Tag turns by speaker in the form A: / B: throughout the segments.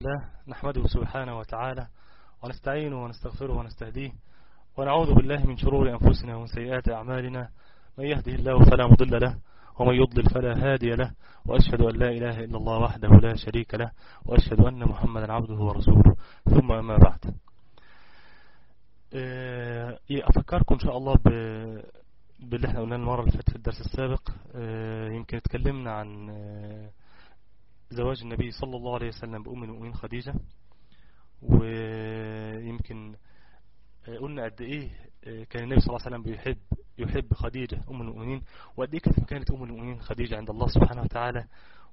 A: الله نحمده سبحانه وتعالى ونستعينه ونستغفره ونستهديه ونعوذ بالله من شرور أنفسنا ومن سيئات أعمالنا. من يهده الله فلا مضل له ومن يضلل فلا هادي له، وأشهد أن لا إله إلا الله وحده لا شريك له، وأشهد أن محمدا عبده ورسوله، ثم أما بعد. أفكركم إن شاء الله باللي احنا قلنا المرة اللي فاتت في الدرس السابق. يمكن اتكلمنا عن زواج النبي صلى الله عليه وسلم بأم المؤمنين خديجة، ويمكن قلنا قد ايه كان النبي صلى الله عليه وسلم يحب خديجة أم المؤمنين، وقد ايه كانت أم المؤمنين خديجة عند الله سبحانه وتعالى،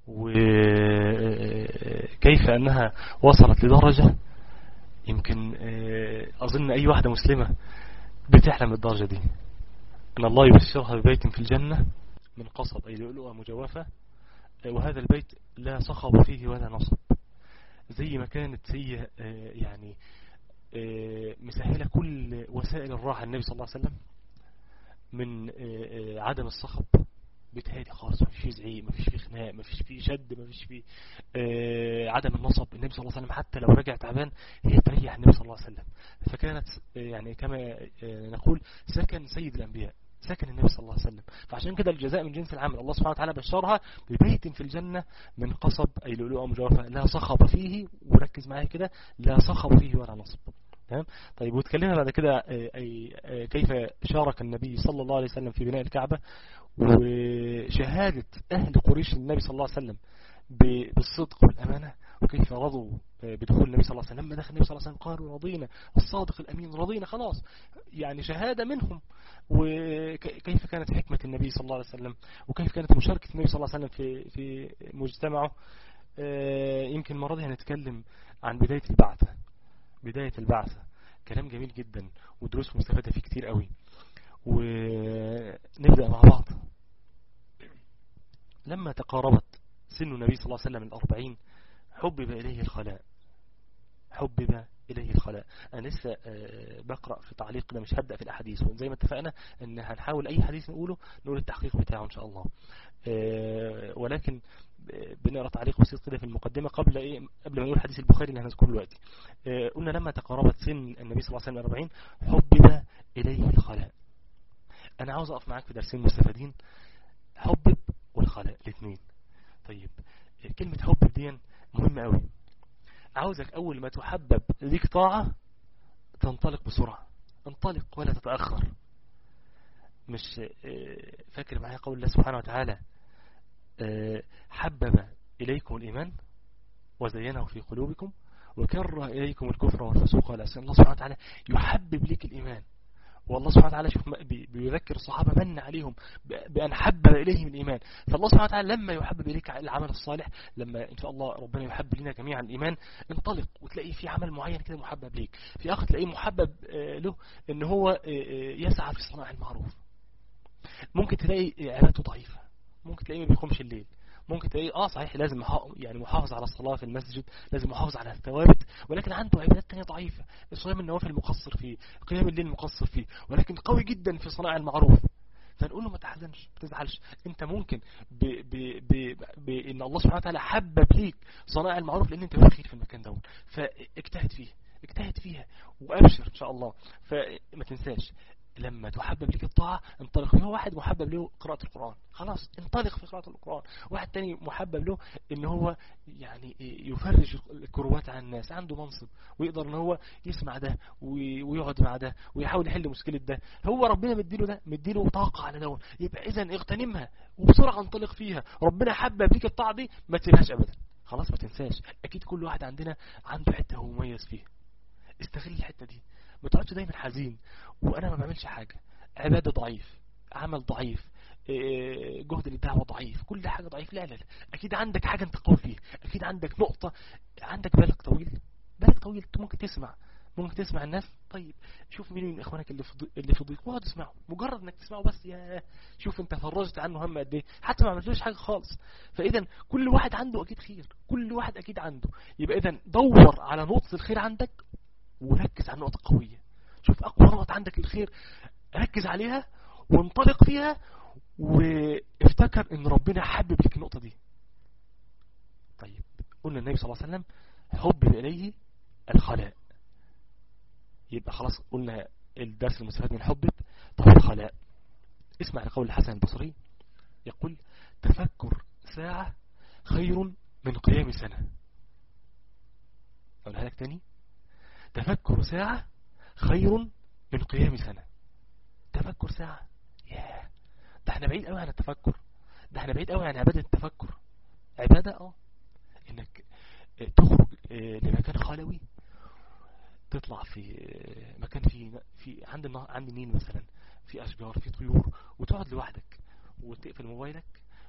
A: وكيف أنها وصلت لدرجة يمكن أظن أي واحدة مسلمة بتحلم الدرجة دي، أن الله يبشرها ببيت في الجنة من قصب أي لؤلؤة مجوفة، وهذا البيت لا صخب فيه ولا نصب. زي ما كانت هي يعني مسهلة كل وسائل الراحة النبي صلى الله عليه وسلم من عدم الصخب، بيت هادي خالص، ما فيش فيه زعيق، ما فيش فيه خناق، ما فيش فيه شد، ما فيش فيه عدم النصب. النبي صلى الله عليه وسلم حتى لو رجع تعبان هي تريح النبي صلى الله عليه وسلم، فكانت يعني كما نقول سكن سيد الأنبياء، سكن النبي صلى الله عليه وسلم. فعشان كده الجزاء من جنس العمل، الله سبحانه وتعالى بشرها ببيت في الجنة من قصب أي لؤلؤة مجوفة لا صخب فيه، وركز معايا كده، لا صخب فيه ولا نصب. تمام. طيب، واتكلمنا بعد كده كيف شارك النبي صلى الله عليه وسلم في بناء الكعبة، وشهادة أهل قريش النبي صلى الله عليه وسلم بالصدق والأمانة، وكيف رضوا بدخول النبي صلى الله عليه وسلم. لما دخل النبي صلى الله عليه وسلم قالوا رضينا، الصادق الأمين رضينا، خلاص يعني شهادة منهم. وكيف كانت حكمة النبي صلى الله عليه وسلم، وكيف كانت مشاركة النبي صلى الله عليه وسلم في مجتمعه. يمكن المرة دي هنتكلم عن بداية البعثة. كلام جميل جدا ودروس مستفادة فيه كتير قوي، ونبدأ مع بعض. لما تقاربت سن النبي صلى الله عليه وسلم 40 حبب إليه الخلاء. أنا لسه بقرأ في تعليقنا، مش هبدأ في الأحاديث، وزي ما اتفقنا أن هنحاول أي حديث نقول التحقيق بتاعه إن شاء الله، ولكن بنقرأ تعليق بسيط كده في المقدمة قبل ما نقول حديث البخاري اللي هنذكره دلوقتي. قلنا لما تقاربت سن النبي صلى الله عليه وسلم 40 حبب إليه الخلاء. أنا عاوز أقف معاك في درسين مستفادين، حبب والخلاء الاثنين. طيب، كلمة حبب دي مهمة قوي. عاوزك أول ما تحبب ليك طاعة تنطلق بسرعة، انطلق ولا تتأخر. مش فاكر معايا قول الله سبحانه وتعالى حبب إليكم الإيمان وزينه في قلوبكم وكره إليكم الكفر والفسوق والعصيان. الله سبحانه وتعالى يحبب ليك الإيمان، والله سبحانه وتعالى شوف بيذكر الصحابة من عليهم بأن حبب إليهم الإيمان. فالله سبحانه وتعالى لما يحبب إليك العمل الصالح، لما إن شاء الله ربنا يحبب لنا جميعا الإيمان، انطلق وتلاقي في عمل معين كده محبب ليك، في آخر تلاقيه محبب له إن هو يسعى في صناعة المعروف. ممكن تلاقي عبادته ضعيفة، ممكن تلاقيه ما بيقومش الليل، ممكن تلاقيه صحيح لازم يعني محافظ على الصلاة في المسجد، لازم محافظ على الثوابت، ولكن عنده عبادات تانية ضعيفة. صيام النوافل مقصر فيه، قيام الليل مقصر فيه، ولكن قوي جدا في صناعة المعروف. فنقول له ما تحزنش، ما تزعلش، انت ممكن بان الله سبحانه وتعالى حبب ليك صناعة المعروف لان انت بخير في المكان ده، فاجتهد فيها وابشر ان شاء الله. فما تنساش لما تحبب لك الطاعة انطلق فيها. واحد محبب له قراءة القرآن، خلاص انطلق في قراءة القرآن. واحد تاني محبب له ان هو يعني يفرج الكروات عن الناس، عنده منصب ويقدر ان هو يسمع ده ويقعد مع ده ويحاول يحل مشكلة ده، هو ربنا مديله طاقة على ده، يبقى اذا اغتنمها وبسرعة انطلق فيها. ربنا حبب لك الطاعة دي ما تسيبهاش ابدا، خلاص ما تنساش. اكيد كل واحد عندنا عنده حتة هو مميز فيها، استغل الحتة دي، ما تقعدش دايما حزين وانا ما بعملش حاجة، عبادة ضعيف، عمل ضعيف، جهد للدعوة ضعيف، كل حاجة ضعيف. لا اكيد عندك حاجة انت قوي فيها، اكيد عندك نقطة، عندك بالك طويل ممكن تسمع الناس. طيب شوف مين من اخوانك اللي في ضيق واقعد اسمعه، مجرد انك تسمعه بس يا شوف انت فرجت عنه هم قد ايه، حتى ما عملتلوش حاجة خالص. فاذا كل واحد عنده اكيد خير، كل واحد اكيد عنده. يبقى اذا دور على نقطة الخير عندك وركز على النقطة القوية، شوف أقوى نقطة عندك الخير ركز عليها وانطلق فيها، وافتكر ان ربنا حبب لك النقطة دي. طيب، قلنا النبي صلى الله عليه وسلم حبب إليه الخلاء. يبقى خلاص قلنا الدرس المستفاد من حبب. طب الخلاء، اسمع لقول الحسن البصري يقول: تفكر ساعة خير من قيام سنة. أقولها لك تاني: تفكر ساعة خير من قيام سنة. تفكر ساعة، ياه، ده احنا بعيد قوي عن التفكر، ده احنا بعيد قوي عن عبادة التفكر. عبادة انك تخرج لمكان خلوي، تطلع في مكان في عند النيل مثلا، في اشجار، في طيور، وتقعد لوحدك وتقفل موبايلك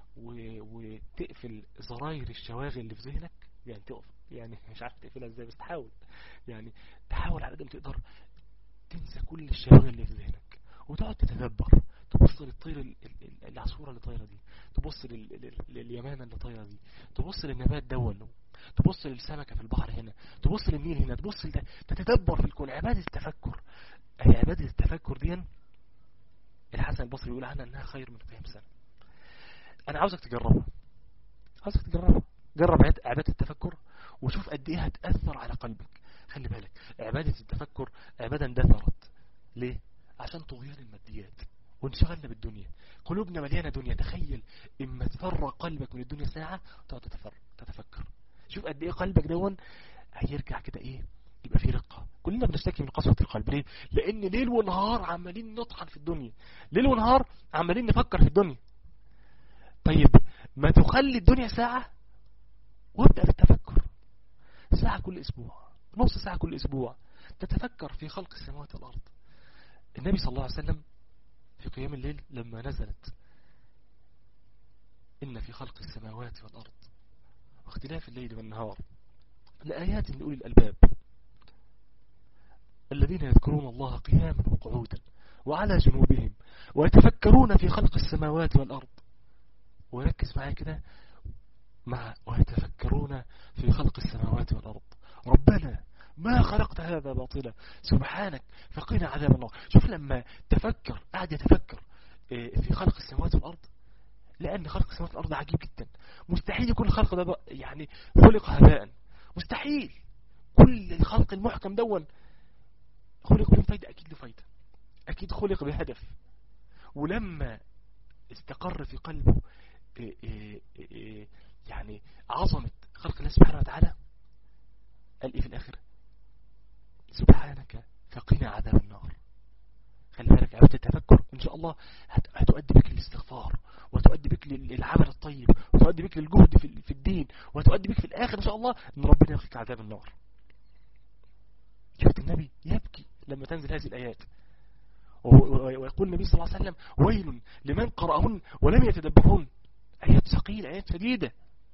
A: وتقفل زراير الشواغل اللي في ذهنك. يعني تقف، يعني مش عارف تقفلها ازاي، بس يعني تحاول على قد ما تقدر تنسى كل الشواغل اللي في ذهنك، وتقعد تتدبر، تبص للطير العصفورة اللي طايرة دي، تبص لليمامة اللي طايرة دي، تبص للنبات دون، تبص للسمكة في البحر هنا، تبص للنيل هنا، تبص تتدبر في الكون. عبادة التفكر، هي عبادة التفكر دي الحسن البصري يقول عنها انها خير من قيام سنة. انا عاوزك تجربها، جرب عبادة التفكر وشوف قد ايه هتأثر على قلبك. خلي بالك، عبادة التفكر عبادة اندثرت. ليه؟ عشان تغيير الماديات وانشغلنا بالدنيا، قلوبنا مليانة دنيا. تخيل اما تفرغ قلبك من الدنيا ساعة وتقعد تتفكر، شوف قد ايه قلبك دون هيرجع كده ايه، يبقى فيه رقة. كلنا بنشتكي من قسوة القلب. ليه؟ لان ليل ونهار عمالين نطحن في الدنيا، ليل ونهار عمالين نفكر في الدنيا. طيب ما تخلي الدنيا ساعة وابدأ في التفكر، ساعة كل اسبوع، نص ساعة كل اسبوع، تتفكر في خلق السماوات والارض. النبي صلى الله عليه وسلم في قيام الليل لما نزلت: إن في خلق السماوات والأرض واختلاف الليل والنهار لآيات لأولي الألباب الذين يذكرون الله قياما وقعودا وعلى جنوبهم ويتفكرون في خلق السماوات والأرض. وركز معايا كده مع ويتفكرون في خلق السماوات والأرض ربنا ما خلقت هذا باطلا سبحانك فقنا عذاب النار. شوف لما تفكر، قاعد يتفكر في خلق السماوات والأرض، لأن خلق السماوات والأرض عجيب جدا. مستحيل يكون الخلق ده يعني خلق هباء، مستحيل. كل الخلق المحكم دون خلق له فايدة، أكيد له فايدة، أكيد خلق بهدف. ولما استقر في قلبه يعني عظمة خلق الله سبحانه وتعالى، قال إيه في الآخر؟ سبحانك فقنا عذاب النار. خلي بالك، عبادة التفكر إن شاء الله هتؤدي بك للاستغفار، وتؤدي بك للعمل الطيب، وتؤدي بك للجهد في الدين، وتؤدي بك في الآخر إن شاء الله إن ربنا يقيك عذاب النار. شفت النبي يبكي لما تنزل هذه الآيات، ويقول النبي صلى الله عليه وسلم: ويل لمن قرأهن ولم يتدبرهن. آيات ثقيلة، آيات شديدة.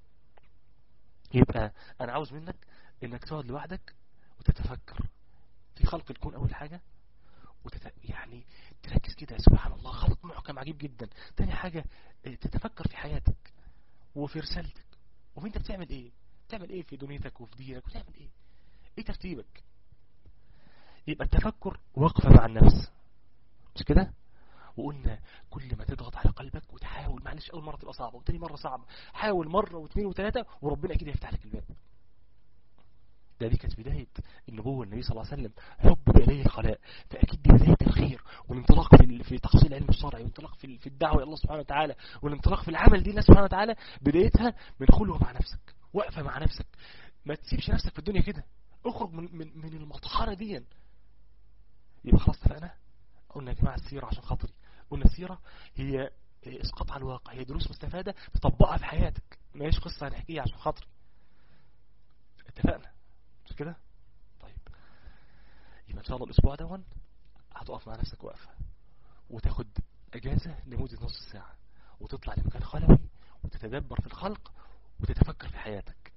A: يبقى أنا عاوز منك إنك تقعد لوحدك وتتفكر في خلق الكون أول حاجة، يعني تركز كده، سبحان الله خلق محكم عجيب جدا. تاني حاجة تتفكر في حياتك وفي رسالتك، وفي انت بتعمل ايه في دنيتك وفي دينك، وتعمل ايه ترتيبك. يبقى التفكر وقفة مع النفس، مش كده؟ وقلنا كل ما تضغط على قلبك وتحاول، معلش اول مرة تبقى صعبة وتاني مرة صعبة، حاول مرة واثنين وثلاثة وربنا اكيد هيفتح لك الباب. دي كانت بداية النبوة. النبي صلى الله عليه وسلم حبب إليه الخلاء، فأكيد دي بداية الخير والانطلاق في تحصيل العلم الشرعي، والانطلاق في الدعوة إلى الله سبحانه وتعالى، والانطلاق في العمل دي الله سبحانه وتعالى. بدايتها من خلوة مع نفسك، وقفة مع نفسك، ما تسيبش نفسك في الدنيا كده، اخرج من المطحنة دي. يبقى خلاص اتفقنا. قلنا يا جماعة السيرة عشان خاطري، قلنا السيرة هي اسقاط على الواقع، هي دروس مستفادة تطبقها في حياتك، ما هيش قصة هنحكيها عشان خاطري. اتفقنا مش كده؟ طيب يبقى ان شاء الله الاسبوع ده هتقف مع نفسك وقفة، وتاخد اجازة لمدة نص ساعة، وتطلع لمكان خلوي وتتدبر في الخلق وتتفكر في حياتك.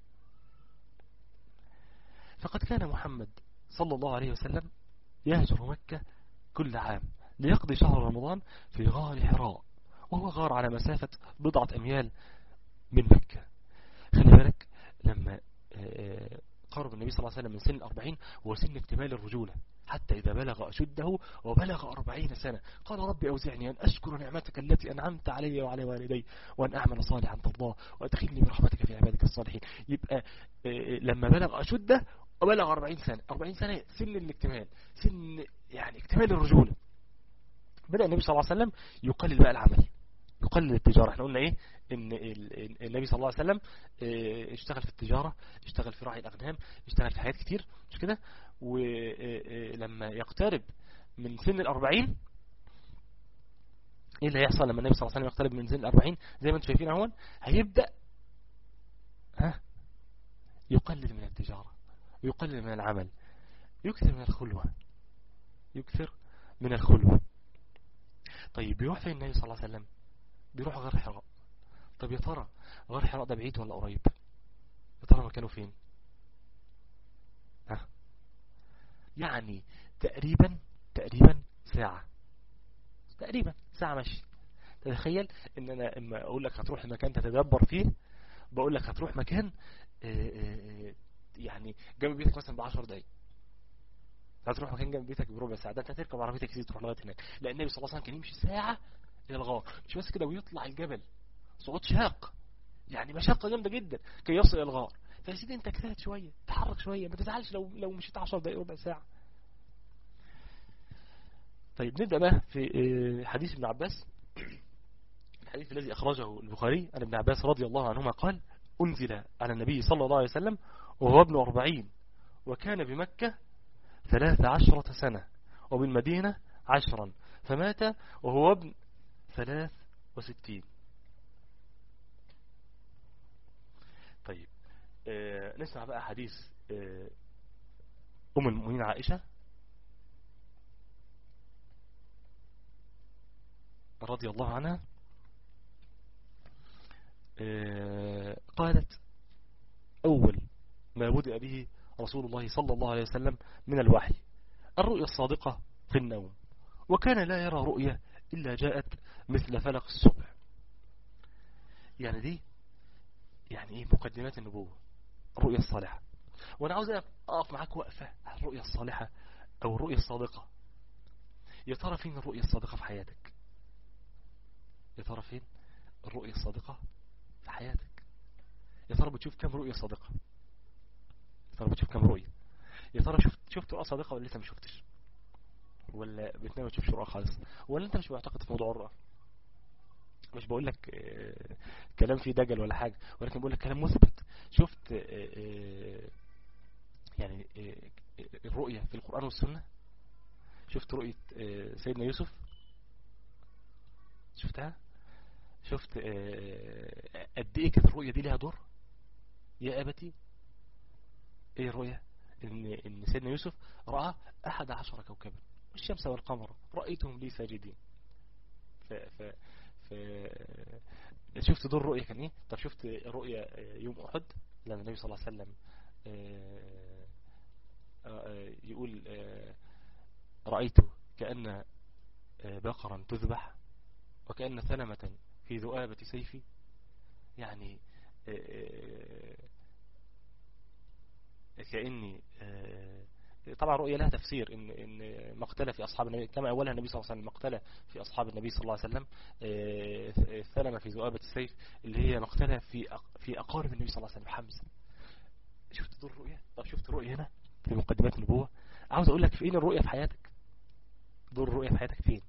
A: فقد كان محمد صلى الله عليه وسلم يهجر مكة كل عام ليقضي شهر رمضان في غار حراء، وهو غار على مسافة 10 أميال من مكة. خلي بالك لما تقارب النبي صلى الله عليه وسلم من سن 40 هو سن اكتمال الرجولة، حتى إذا بلغ أشده وبلغ 40 سنة قال ربي أوزعني أن أشكر نعمتك التي أنعمت علي وعلى والدي وأن أعمل صالحا ترضاه وأدخلني برحمتك في عبادك الصالحين. يبقى لما بلغ أشده وبلغ 40 سنة، 40 سنة سن الاكتمال، سن يعني اكتمال الرجولة. بدأ النبي صلى الله عليه وسلم يقلل بقى العمل، يقلل التجارة. احنا قلنا ايه؟ ان النبي صلى الله عليه وسلم اشتغل في التجارة، اشتغل في راعي الأغنام، اشتغل في حاجات كتير مش كده. ولما يقترب من سن 40 ايه اللي هيحصل لما النبي صلى الله عليه وسلم يقترب من سن 40؟ زي ما انتم شايفين اهون، هيبدأ يقلل من التجارة، يقلل من العمل، يكثر من الخلوة، يكثر من الخلوة. طيب بيروح فين النبي صلى الله عليه وسلم؟ بيروح غار حراء. طب يا ترى غار حراء ده بعيد ولا قريب؟ يا ترى مكانه فين؟ يعني تقريبا ساعة، تقريبا ساعة مشي. تتخيل ان انا اما اقول لك هتروح المكان تتدبر فيه، بقول لك هتروح مكان يعني جنب بيتك مثلا ب10 دقايق، هتروح مكان جنب بيتك بربع ساعة، ده انت هتركب عربيتك كتير تروح لغاية هناك. لان النبي صلى الله عليه وسلم كان يمشي ساعة الى الغار، مش بس كده، ويطلع الجبل صعود شاق، يعني مشقة جامدة جدا كي يصل الى الغار. فيا سيدي انت اجتهد شوية، تحرك شوية، ما تزعلش لو مشيت 10 دقايق ربع ساعة. طيب نبدأ بقى في حديث ابن عباس، الحديث الذي أخرجه البخاري عن ابن عباس رضي الله عنهما قال: أنزل على النبي صلى الله عليه وسلم وهو ابن 40 وكان بمكة 13 سنة وبالمدينة 10 فمات وهو ابن 63. طيب نسمع بقى حديث أم المؤمنين عائشة رضي الله عنها. قالت: أول ما بدأ به رسول الله صلى الله عليه وسلم من الوحي الرؤيا الصادقة في النوم، وكان لا يرى رؤيا إلا جاءت مثل فلق الصبح. يعني دي يعني ايه مقدمات النبوة، الرؤيا الصالحة. وانا عاوز اقف معاك وقفة الرؤيا الصالحة او الرؤيا الصادقة. يا ترى فين الرؤيا الصادقة في حياتك؟ يا ترى فين الرؤيا الصادقة في حياتك؟ يا ترى بتشوف كم رؤيا صادقة؟ يا ترى بتشوف كم رؤيا؟ يا ترى شفت رؤى صادقة ولا لسه ما شفتش؟ ولا بتنام ما تشوفش رؤى خالص؟ ولا انت مش معتقد في موضوع الرؤى؟ مش بقول لك كلام فيه دجل ولا حاجة، ولكن بقول لك كلام مثبت. شفت يعني الرؤية في القرآن والسنة؟ شفت رؤية سيدنا يوسف؟ شفتها؟ شفت قد ايه كانت الرؤية دي لها دور؟ يا أبتي ايه الرؤية؟ ان سيدنا يوسف رأى 11 كوكبا والشمس والقمر رأيتهم لي ساجدين. شفت دور الرؤية كان ايه؟ طب شفت رؤية يوم أحد لما النبي صلى الله عليه وسلم يقول رأيت كأن بقرا تذبح وكأن ثلمة في ذؤابة سيفي. يعني كأني طبعا رؤية لها تفسير ان مقتلة في اصحاب النبي كما اولها النبي صلى الله عليه وسلم، مقتلة في اصحاب النبي صلى الله عليه وسلم، ثلمة في ذؤابة السيف اللي هي مقتلة في اقارب النبي صلى الله عليه وسلم حمزة. شفت دور الرؤية؟ طب شفت الرؤية هنا في مقدمات النبوة؟ عاوز اقول لك فين الرؤية في حياتك؟ دور الرؤية في حياتك فين؟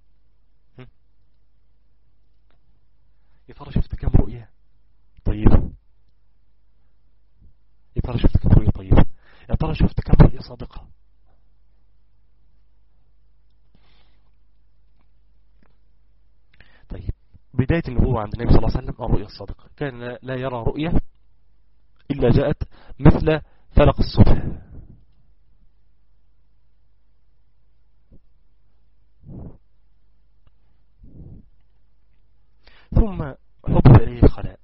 A: يا ترى شفت كم رؤية طيبة؟ يا ترى شفت كم رؤية طيبة؟ يا ترى شفت كم رؤية صادقة؟ طيب بداية النبوة عند النبي صلى الله عليه وسلم الرؤية الصادقة، كان لا يرى رؤية إلا جاءت مثل فلق الصبح. ثم حبب إليه الخلاء،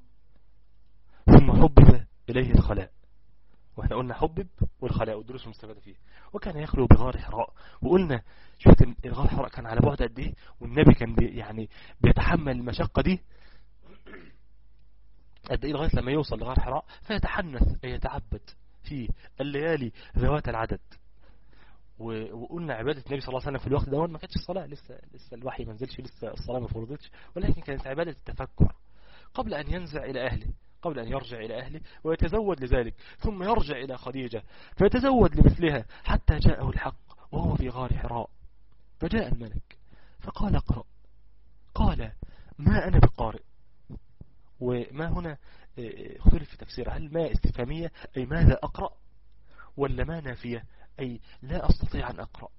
A: ثم حبب إليه الخلاء. واحنا قلنا حبب والخلاء والدروس المستفادة فيه. وكان يخلو بغار حراء، وقلنا شفت الغار حراء كان على بعد قد ايه، والنبي كان يعني بيتحمل المشقة دي قد ايه لغاية لما يوصل لغار حراء فيتحنث يتعبد في الليالي ذوات العدد. وقلنا عبادة النبي صلى الله عليه وسلم في الوقت ده ما كانتش الصلاة، لسه الوحي ما نزلش، لسه الصلاة ما فرضتش، ولكن كانت عبادة التفكر قبل أن ينزع إلى أهله، قبل أن يرجع إلى أهله ويتزود لذلك، ثم يرجع إلى خديجة فيتزود لمثلها حتى جاءه الحق وهو في غار حراء. فجاء الملك فقال اقرأ، قال ما أنا بقارئ. وما هنا اختلف في تفسير، هل ما استفهامية أي ماذا أقرأ، ولا ما نافية أي لا أستطيع أن أقرأ.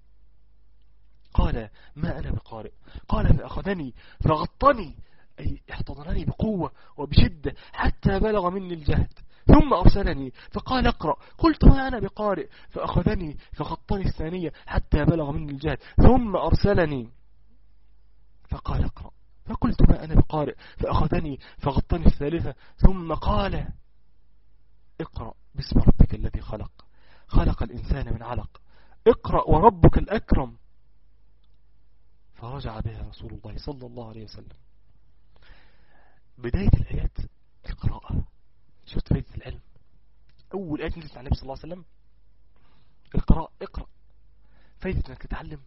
A: قال ما أنا بقارئ، قال فأخذني فغطني أي احتضنني بقوة وبشدة حتى بلغ مني الجهد، ثم أرسلني فقال اقرأ، قلت ما أنا بقارئ، فأخذني فغطني الثانية حتى بلغ مني الجهد، ثم أرسلني فقال اقرأ، فقلت ما أنا بقارئ، فأخذني فغطني الثالثة، ثم قال اقرأ باسم ربك الذي خلق، خلق الإنسان من علق، اقرأ وربك الأكرم. فرجع بها رسول الله صلى الله عليه وسلم. بداية الآيات القراءة. شفت فايدة العلم؟ أول آية نزلت عن النبي صلى الله عليه وسلم القراءة، اقرأ. فايدة أنك تتعلم.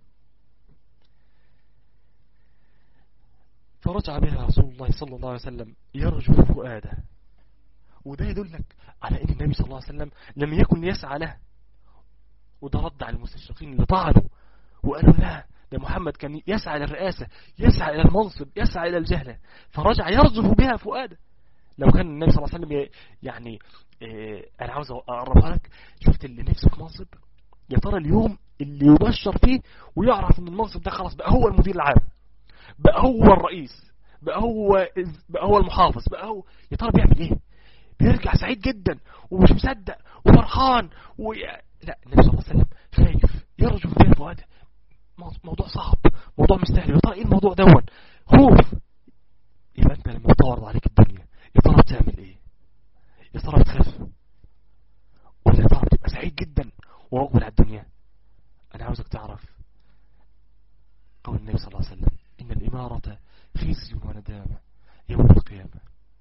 A: فرجع بها رسول الله صلى الله عليه وسلم يرجف فؤاده. وده يدلك على أن النبي صلى الله عليه وسلم لم يكن يسعى له. وده رد على المستشرقين اللي طعنوا وقالوا لا، ده محمد كان يسعى إلى الرئاسة، يسعى إلى المنصب، يسعى إلى الجهلة، فرجع يرجف بها فؤاده. لو كان النبي صلى الله عليه وسلم يعني أنا عاوز أقربها لك، شفت اللي نفسه في منصب، يا ترى اليوم اللي يبشر فيه ويعرف ان المنصب ده خلاص بقى هو المدير العام، بقى هو الرئيس، بقى هو المحافظ، بقى هو، يا ترى بيعمل ايه؟ بيرجع سعيد جدا ومش مصدق وفرحان لا، النبي صلى الله عليه وسلم خايف يرجف بها فؤاده. موضوع صعب، موضوع مستحيل، يا ترى ايه الموضوع دون؟ خوف. يبقى انت لما بتعرض عليك الدنيا يا ترى بتعمل ايه؟ يا ترى بتخاف ولا يا ترى بتبقى سعيد جدا ومقبل على الدنيا؟ انا عاوزك تعرف قول النبي صلى الله عليه وسلم ان الامارة خزي وندامة يوم القيامة.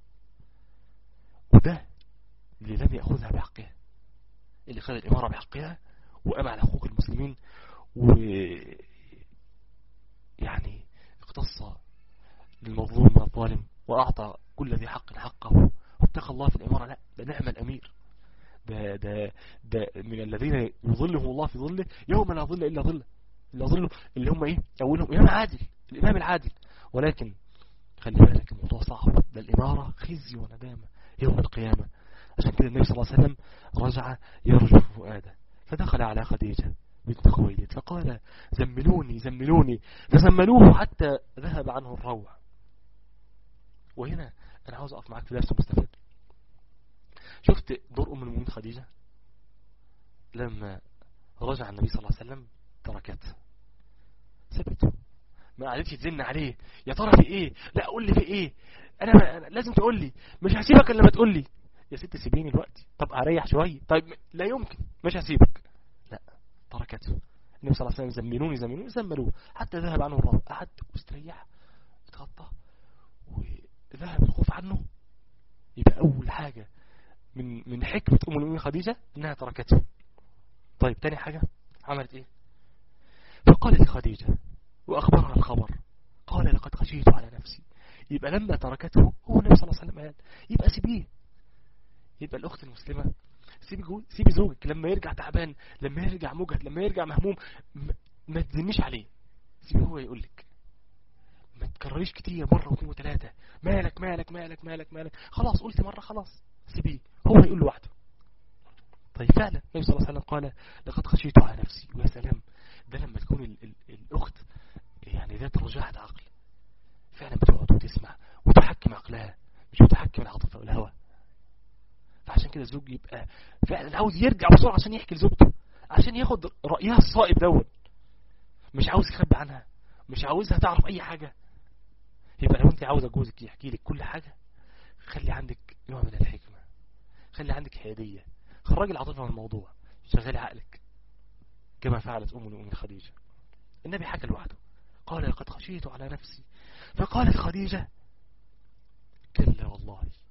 A: وده اللي لم يأخذها بحقها، اللي خذ الامارة بحقها وقام على حقوق المسلمين ويعني اقتص للمظلوم والظالم وأعطى كل ذي حق حقه واتقى الله في الإمارة. لا، ده نعم الأمير، ده من الذين يظلهم الله في ظله يوم لا ظل إلا ظله، اللي هم ايه؟ أولهم إمام عادل، الإمام العادل. ولكن خلي بالك الموضوع صعب، ده الإمارة خزي وندامة يوم القيامة. عشان كده النبي صلى الله عليه وسلم رجع يرجف فؤاده، فدخل على خديجة بنت خويلد فقال زملوني، فزملوه حتى ذهب عنه الروع. وهنا أنا عاوز أقف معاك في درس مستفاد. شفت دور أم المؤمنين خديجة لما رجع النبي صلى الله عليه وسلم؟ تركته، سبته، ما قعدتش تزن عليه يا ترى في ايه، لا قول لي في ايه، انا لازم تقول لي، مش هسيبك الا لما تقول لي. يا ست سيبيني الوقت، طب اريح شويه، طيب لا يمكن، مش هسيبك. لا، تركته. النبي صلى الله عليه وسلم زملوه حتى ذهب عنه الروع، قعد واستريح، اتغطى وذهب الخوف عنه. يبقى اول حاجه من حكمه ام المؤمنين خديجه انها تركته. طيب تاني حاجه عملت ايه؟ فقالت لخديجه واخبرها الخبر، قال لقد خشيت على نفسي. يبقى لما تركته هو النبي صلى الله عليه وسلم قال يبقى سيبيه. يبقى الاخت المسلمه سيبي زوجك لما يرجع تعبان، لما يرجع مجهد، لما يرجع مهموم، ما تزنيش عليه، سيبيه هو يقول لك، ما تكرريش كتير مرة واثنين وثلاثة مالك مالك مالك مالك مالك، خلاص قلت مرة خلاص سيبيه هو يقول له وحده. طيب فعلا النبي صلى الله عليه وسلم قال لقد خشيت على نفسي. ويا سلام، ده لما تكون الأخت يعني ذات رجاحة عقل فعلا بتقعد وتسمع وتحكم عقلها، مش تحكم العاطفة والهوى. فعشان كده الزوج يبقى فعلا عاوز يرجع بسرعة عشان يحكي لزوجته، عشان ياخد رأيها الصائب دون، مش عاوز يخبي عنها، مش عاوزها تعرف اي حاجة. يبقى لو انت عاوزة جوزك يحكي لك كل حاجة، خلي عندك نوع من الحكمة، خلي عندك حيادية، خرج العاطفة من الموضوع، شغل عقلك كما فعلت ام المؤمنين خديجة. النبي حكى لوحده قال لقد خشيت على نفسي. فقالت خديجة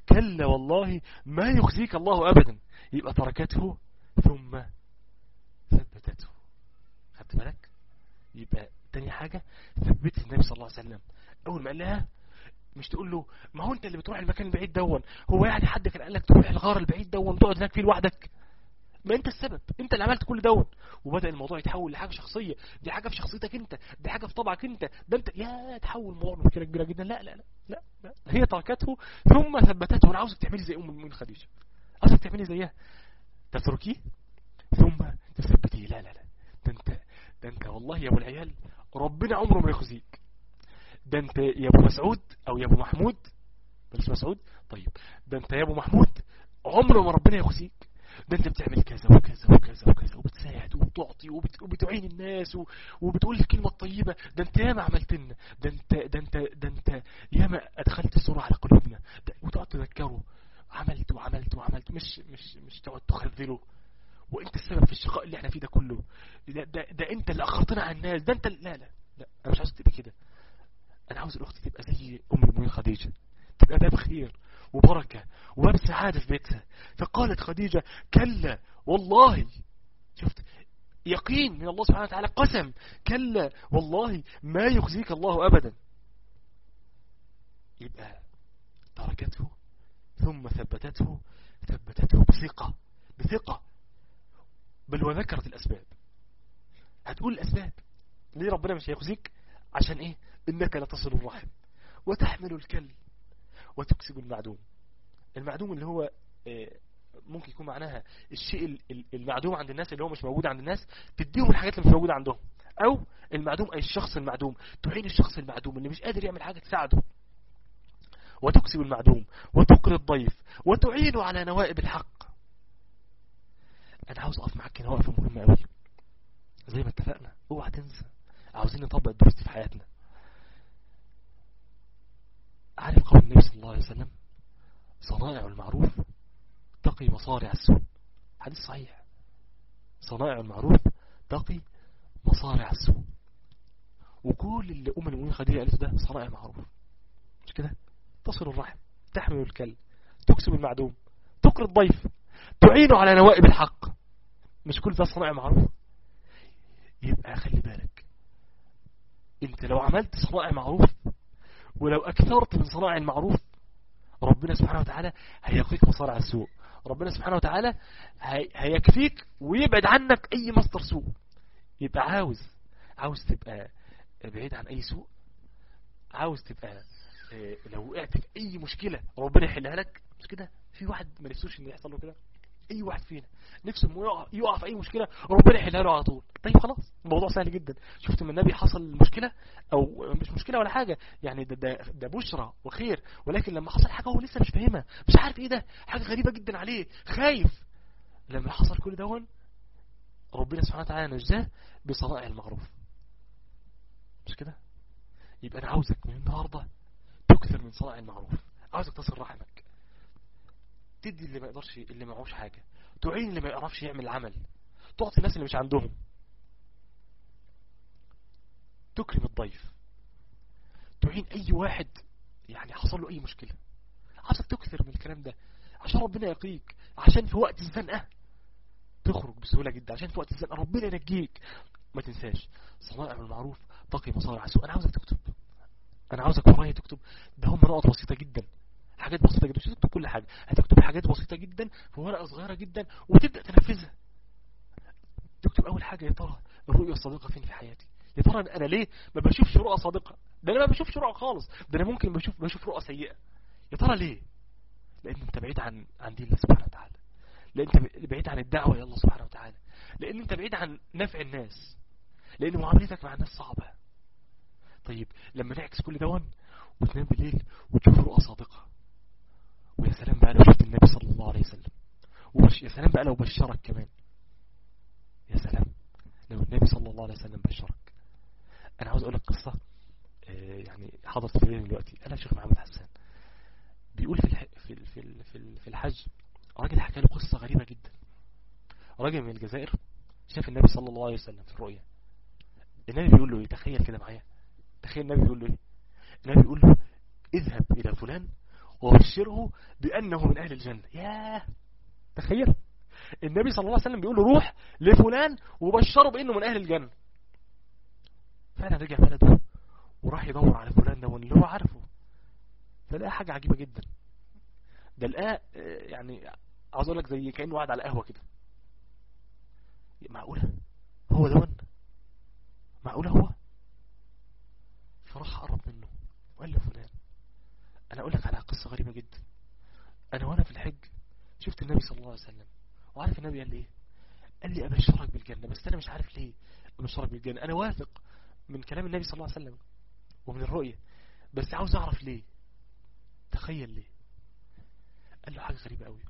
A: كلا والله ما يخزيك الله أبدا. يبقى تركته ثم ثبتته. خدت بالك؟ يبقى تاني حاجة ثبت النبي صلى الله عليه وسلم. أول ما قال لها مش تقول له ما هو أنت اللي بتروح المكان البعيد دون، هو يعني حد كان قال لك تروح الغار البعيد دون وتقعد هناك فيه لوحدك؟ ما انت السبب، انت اللي عملت كل دون. وبدأ الموضوع يتحول لحاجة شخصية، دي حاجة في شخصيتك انت، دي حاجة في طبعك انت، ده انت يا تحول الموضوع لمشكلة كبيرة جدا. لا لا لا لا, لا. هي تركته ثم ثبتته. انا عاوزك تعملي زي ام المؤمنين خديجة، عاوزك تعملي زيها، تتركيه ثم تثبتيه. لا لا لا، ده انت والله يا ابو العيال ربنا عمره ما يخزيك. ده انت يا ابو مسعود او يا ابو محمود، بلاش مسعود، طيب ده انت يا ابو محمود عمره ما ربنا يخزيك. ده انت بتعمل كذا وكذا وكذا وكذا وبتساعد وبتعطي وبتعين الناس وبتقول الكلمة الطيبة. ده انت ياما عملت لنا، ده انت ياما ادخلت السرعة على قلوبنا. وتقعد تذكره عملت وعملت وعملت، مش تقعد تخذله. وانت السبب في الشقاء اللي احنا فيه ده كله. ده انت اللي اخرتنا على الناس. ده انت لا لا لا، انا مش عاوز تبقى كده. انا عاوز الاخت تبقى زي ام المؤمنين خديجة، تبقى باب خير وبركة وباب سعادة في بيتها. فقالت خديجة كلا والله، شفت يقين من الله سبحانه وتعالى، قسم كلا والله ما يخزيك الله أبدا. يبقى تركته ثم ثبتته بثقة بل وذكرت الأسباب. هتقول الأسباب ليه ربنا مش هيخزيك؟ عشان إيه؟ إنك لتصل الرحم وتحمل الكل وتكسب المعدوم. المعدوم اللي هو ممكن يكون معناها الشيء المعدوم عند الناس، اللي هو مش موجود عند الناس، تديهم الحاجات اللي مش موجودة عندهم. او المعدوم اي الشخص المعدوم، تعين الشخص المعدوم اللي مش قادر يعمل حاجة تساعده. وتكسب المعدوم وتقري الضيف وتعينه على نوائب الحق. انا عاوز اقف معاك هنا وقفة مهمة قوي زي ما اتفقنا، اوعى تنسى، عاوزين نطبق الدروس في حياتنا. عارف قول النبي صلى الله عليه وسلم صنائع المعروف تقي مصارع السوء؟ حديث صحيح. صنائع المعروف تقي مصارع السوء. وكل اللي أم المؤمنين خديجة قالته ده صنائع معروف، مش كده؟ تصل الرحم، تحمل الكل، تكسب المعدوم، تقري الضيف، تعينه على نوائب الحق. مش كل ده صنائع معروف؟ يبقى خلي بالك، انت لو عملت صنائع معروف ولو اكثرت من صنائع المعروف، ربنا سبحانه وتعالى هيقيك مصارع السوء. ربنا سبحانه وتعالى هيكفيك ويبعد عنك اي مصدر سوء. يبقى عاوز تبقى بعيد عن اي سوء، عاوز تبقى لو وقعت في اي مشكلة ربنا يحلها لك. مش كده؟ في واحد ما نفسوش ان يحصل له كده؟ اي واحد فينا نفسه يقع في اي مشكلة ربنا يحلها له على طول. طيب خلاص، الموضوع سهل جدا. شفت من النبي حصل مشكلة، او مش مشكلة ولا حاجة يعني، ده بشرى وخير، ولكن لما حصل حاجة هو لسه مش فاهمها، مش عارف ايه ده، حاجة غريبة جدا عليه، خايف. لما حصل كل دون ربنا سبحانه وتعالى نجاه بصنائع المعروف. مش كده؟ يبقى انا عاوزك من النهاردة تكثر من صنائع المعروف. عاوزك تصل رحمك، تدي اللي ما يقدرش، اللي ما معهوش حاجة، تعين اللي ما يعرفش يعمل العمل، تعطي الناس اللي مش عندهم، تكرم الضيف، تعين اي واحد يعني حصل له اي مشكلة. عاوزك تكثر من الكلام ده عشان ربنا يقيك، عشان في وقت الزنقة تخرج بسهولة جدا، عشان في وقت الزنقة ربنا ينجيك. ما تنساش صنائع المعروف تقي مصارع السوء. انا عاوزك تكتب، انا عاوزك ورايا تكتب. ده هم نقط بسيطة جدا، حاجات بسيطة جدا، مش هتكتب كل حاجة، هتكتب حاجات بسيطة جدا في ورقة صغيرة جدا وتبدأ تنفذها. تكتب اول حاجة، يا ترى الرؤية الصادقة فين في حياتي؟ يا ترى انا ليه ما بشوفش رؤى صادقة؟ ده انا ما بشوفش رؤى خالص، ده انا ممكن بشوف رؤى سيئة. يا ترى ليه؟ لان انت بعيد عن دين الله سبحانه وتعالى، لان انت بعيد عن الدعوة الى الله سبحانه وتعالى، لان انت بعيد عن نفع الناس، لان معاملتك مع الناس صعبة. طيب لما نعكس كل دون وتنام بالليل وتشوف رؤى صادقة، ويا سلام بقى لو شفت النبي صلى الله عليه وسلم، يا سلام بقى لو بشرك كمان، يا سلام لو النبي صلى الله عليه وسلم بشرك. انا عاوز اقول لك قصة يعني حضرت في بالي دلوقتي. انا الشيخ محمد حسان بيقول في الحج، راجل حكى له قصة غريبة جدا. راجل من الجزائر شاف النبي صلى الله عليه وسلم في الرؤيا. النبي بيقول له ايه؟ تخيل كده معايا، تخيل النبي بيقول له ايه؟ النبي بيقول له اذهب الى فلان وبشره بأنه من أهل الجنة. ياه، تخيل النبي صلى الله عليه وسلم بيقول له روح لفلان وبشره بأنه من أهل الجنة. فعلا رجع بلده وراح يدور على فلان ده اللي هو عارفه، فلقى حاجة عجيبة جدا. ده لقاه يعني عاوز اقول لك زي كأنه قاعد على قهوة كده. معقولة هو ده؟ معقولة هو؟ فراح قرب منه وقال له فلان، انا اقول لك على قصة غريبة جدا. انا وانا في الحج شفت النبي صلى الله عليه وسلم، وعارف النبي قال لي ايه؟ قال لي ابشرك بالجنة، بس انا مش عارف ليه ابشرك بالجنة. انا واثق من كلام النبي صلى الله عليه وسلم ومن الرؤية، بس عاوز اعرف ليه. تخيل ليه. قال له حاجة غريبة قوي.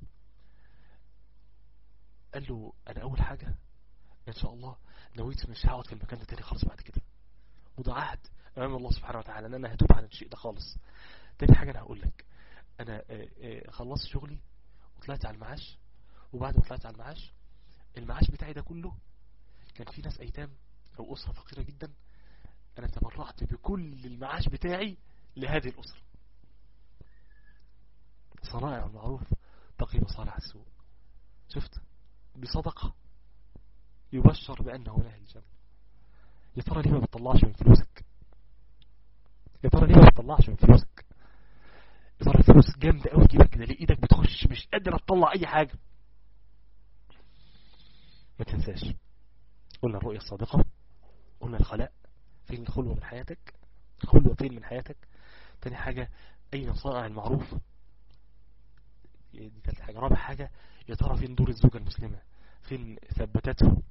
A: قال له انا اول حاجة ان شاء الله نويت مش هقعد في المكان ده تاني خالص بعد كده، وده عهد امام الله سبحانه وتعالى ان انا هتوب عن الشيء ده خالص. تاني حاجة انا هقول لك، انا خلصت شغلي وطلعت على المعاش، وبعد ما طلعت على المعاش بتاعي ده كله كان في ناس ايتام او اسرة فقيرة جدا، انا تبرعت بكل المعاش بتاعي لهذه الاسرة. صنائع المعروف تقي مصالح السوء. شفت؟ بصدقة يبشر بأنه من أهل الجنة. يا ترى ليه ما بتطلعش من فلوسك؟ يا ترى ليه ما بتطلعش من فلوسك؟ يا ترى الفلوس جامدة قوي جيبك كده، ليه ايدك بتخش مش قادر تطلع اي حاجة؟ ما تنساش، قلنا الرؤية الصادقة، قلنا الخلاء، فين الخلوة من حياتك؟ الخلوة فين من حياتك؟ تاني حاجة اين صائع المعروف؟ دي ثالث حاجة. رابع حاجة، يا ترى فين دور الزوجة المسلمة؟ فين ثبتته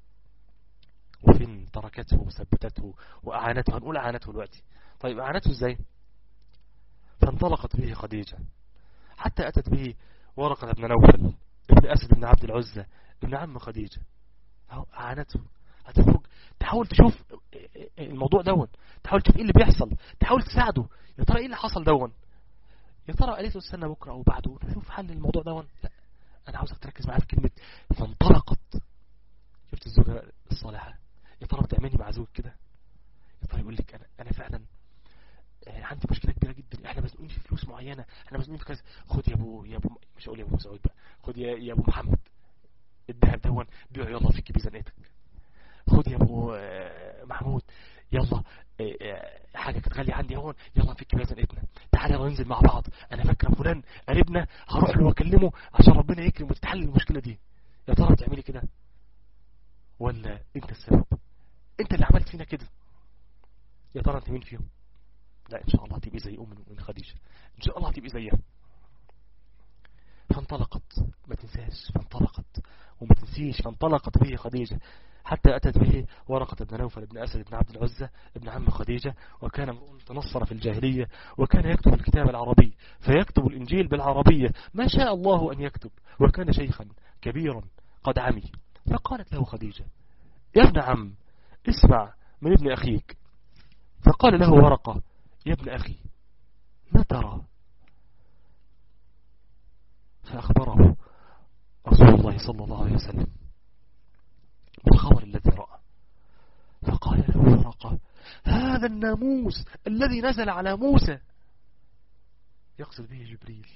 A: وفين تركته وثبتته وأعانته؟ هنقول أعانته دلوقتي. طيب أعانته ازاي؟ فانطلقت به خديجة حتى أتت به ورقة بن نوفل ابن أسد بن عبد العزة ابن عم خديجة. أعانته. هتخرج تحاول تشوف الموضوع دون، تحاول تشوف ايه اللي بيحصل، تحاول تساعده. يا ترى ايه اللي حصل دون؟ يا ترى قالت له استنى بكرة او بعده نشوف حل الموضوع دون؟ لا، انا عاوزك تركز معايا في كلمة فانطلقت. شفت الزوجة الصالحة؟ يا ترى بتعملي مع زوج كده؟ يا ترى يقول لك انا فعلا عندي مشكلة كبيرة جدا، احنا مزنوقين في فلوس معينة، احنا مزنوقين في كذا، خد يا ابو مش هقول يا ابو مسعود بقى، خد يا ابو محمد الذهب دون بيع يلا فك بزنقتك. خد يا ابو محمود يلا حاجة كانت غالية عندي هون، يلا نفك بزنقتنا، تعالى يلا ننزل مع بعض، انا فاكره فلان قريبنا هروح له واكلمه عشان ربنا يكرم وتتحل المشكلة دي. يا ترى بتعملي كده ولا انت السبب؟ انت اللي عملت فينا كده. يا ترى انت مين فيهم؟ لا، ان شاء الله هتبقي زي ام خديجة، ان شاء الله هتبقي زيها. فانطلقت، ما تنساش فانطلقت، وما تنسيش فانطلقت به خديجة حتى أتت به ورقة بن نوفل بن أسد بن عبد العزة ابن عم خديجة، وكان تنصر في الجاهلية، وكان يكتب الكتاب العربي، فيكتب الإنجيل بالعربية ما شاء الله أن يكتب، وكان شيخا كبيرا قد عمي. فقالت له خديجة يا ابن عم اسمع من ابن أخيك. فقال له ورقة يا ابن أخي ما ترى؟ فأخبره رسول الله صلى الله عليه وسلم بالخبر الذي رأى. فقال له ورقة هذا الناموس الذي نزل على موسى، يقصد به جبريل.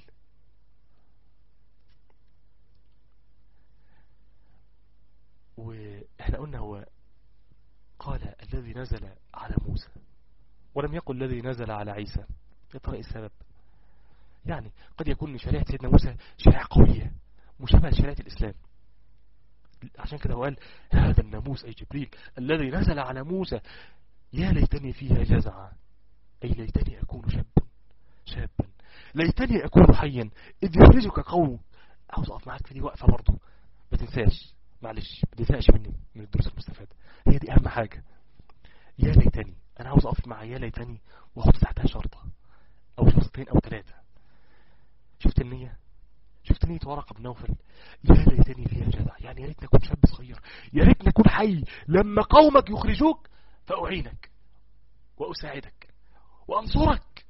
A: وإحنا قلنا هو قال الذي نزل على موسى ولم يقل الذي نزل على عيسى. يا ترى ايه السبب؟ يعني قد يكون شريعة سيدنا موسى شريعة قوية مشابهة لشريعة الإسلام، عشان كده هو قال هذا الناموس أي جبريل الذي نزل على موسى، يا ليتني فيها جزعا، أي ليتني أكون شابا ليتني أكون حيا إذ يخرجك قوم. عاوز أقف معاك في دي وقفة برضو، ما تنساش معلش ما تنساش مني من الدروس المستفادة، هي دي أهم حاجة. يا ليتني، أنا عاوز أقف مع يا ليتني وأحط تحتها شرطة أو شرطتين أو ثلاثة. شفت النية؟ شفت نية ورقة بن نوفل؟ يا ليتني فيها جزع، يعني يا ريت نكون شاب صغير، يا ريت نكون حي لما قومك يخرجوك فأعينك وأساعدك وأنصرك.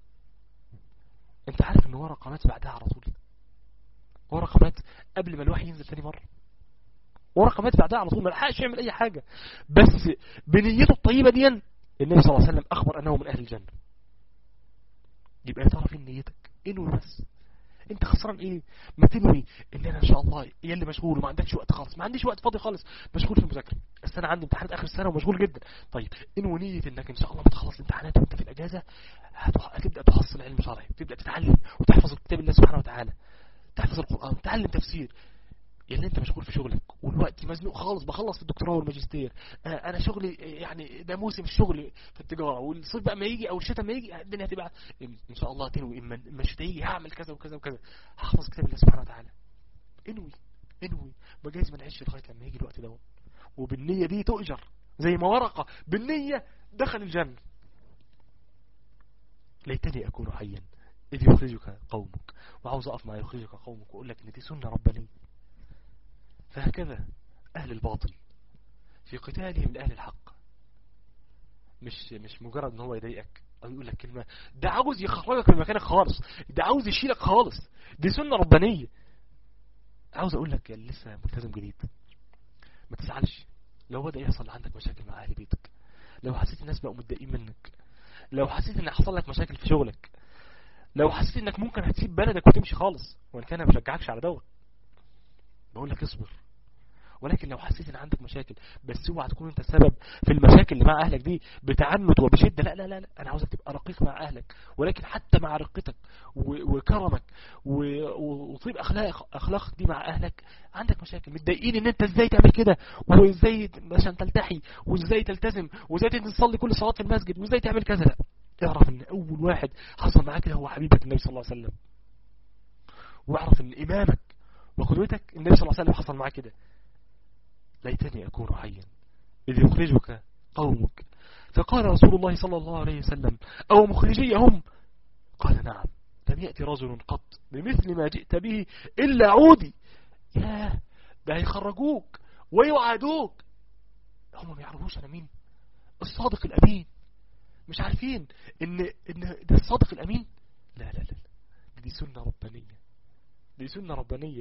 A: انت عارف ان ورقة مات بعدها على طول؟ ورقة مات قبل ما الوحي ينزل ثاني مرة، ورقة مات بعدها على طول، ما لحقش يعمل اي حاجة، بس بنيته الطيبة دي النبي صلى الله عليه وسلم اخبر انه من اهل الجنة. يبقى يا ترى فين نيتك؟ انوي بس. انت خسران ايه؟ ما تنوي ان انا ان شاء الله يلي مشغول وما عندكش وقت خالص، ما عنديش وقت فاضي خالص، مشغول في المذاكره، بس انا عندي امتحانات اخر السنه ومشغول جدا. طيب انوي نيه انك ان شاء الله بتخلص الامتحانات وانت في الاجازه هتبدا تحصل علم شرعي، تبدا تتعلم وتحفظ كتاب الله سبحانه وتعالى، تحفظ القران، تعلم تفسير. اللي انت مشغول في شغلك والوقت مزنوق خالص، بخلص في الدكتوراه والماجستير، انا شغلي يعني ده موسم الشغل في التجاره، والصيف بقى ما يجي او الشتاء ما يجي الدنيا هتبقى ان شاء الله تنوي اما الشتاء يجي هعمل كذا وكذا وكذا، هحفظ كتاب الله سبحانه وتعالى. انوي ما جايز ما نعيش لغايه لما يجي الوقت ده، وبالنيه دي تؤجر زي ما ورقه بالنيه دخل الجنه. ليتني اكون حيا اذ يخرجك قومك. وعاوز اقف مع يخرجك قومك واقول لك ان دي سنه ربانيه. فهكذا أهل الباطل في قتالهم لأهل الحق، مش مجرد ان هو يضايقك او يقول لك كلمة، ده عاوز يخرجك من مكانك خالص، ده عاوز يشيلك خالص، دي سنة ربانية. عاوز اقول لك يا اللي لسه ملتزم جديد، ما تزعلش لو بدأ يحصل عندك مشاكل مع اهل بيتك، لو حسيت الناس بقوا متضايقين منك، لو حسيت ان حصل لك مشاكل في شغلك، لو حسيت انك ممكن هتسيب بلدك وتمشي خالص، وان كان ما بشجعكش على دوت، بقول لك اصبر. ولكن لو حسيت ان عندك مشاكل، بس اوعى تكون انت السبب في المشاكل اللي مع اهلك دي بتعنت وبشده، لا لا لا, لا. انا عاوزك تبقى رقيق مع اهلك، ولكن حتى مع رقتك وكرمك وطيب اخلاقك دي مع اهلك، عندك مشاكل متضايقين ان انت ازاي تعمل كده، وازاي عشان تلتحي، وازاي تلتزم، وازاي تصلي كل صلاه في المسجد، وازاي تعمل كذا، لا. اعرف ان اول واحد حصل معاك كده هو حبيبك النبي صلى الله عليه وسلم، واعرف ان امامك وقدوتك النبي صلى الله عليه وسلم حصل معاك كده. ليتني أكون حيا إذ يخرجك قومك. فقال رسول الله صلى الله عليه وسلم أو مخرجيهم؟ قال نعم، لم يأتي رجل قط بمثل ما جئت به إلا عودي. ياه، ده هيخرجوك ويوعدوك، هم ما يعرفوش أنا مين؟ الصادق الأمين. مش عارفين إن ده الصادق الأمين؟ لا لا لا، دي سنة ربانية، دي سنة ربانية.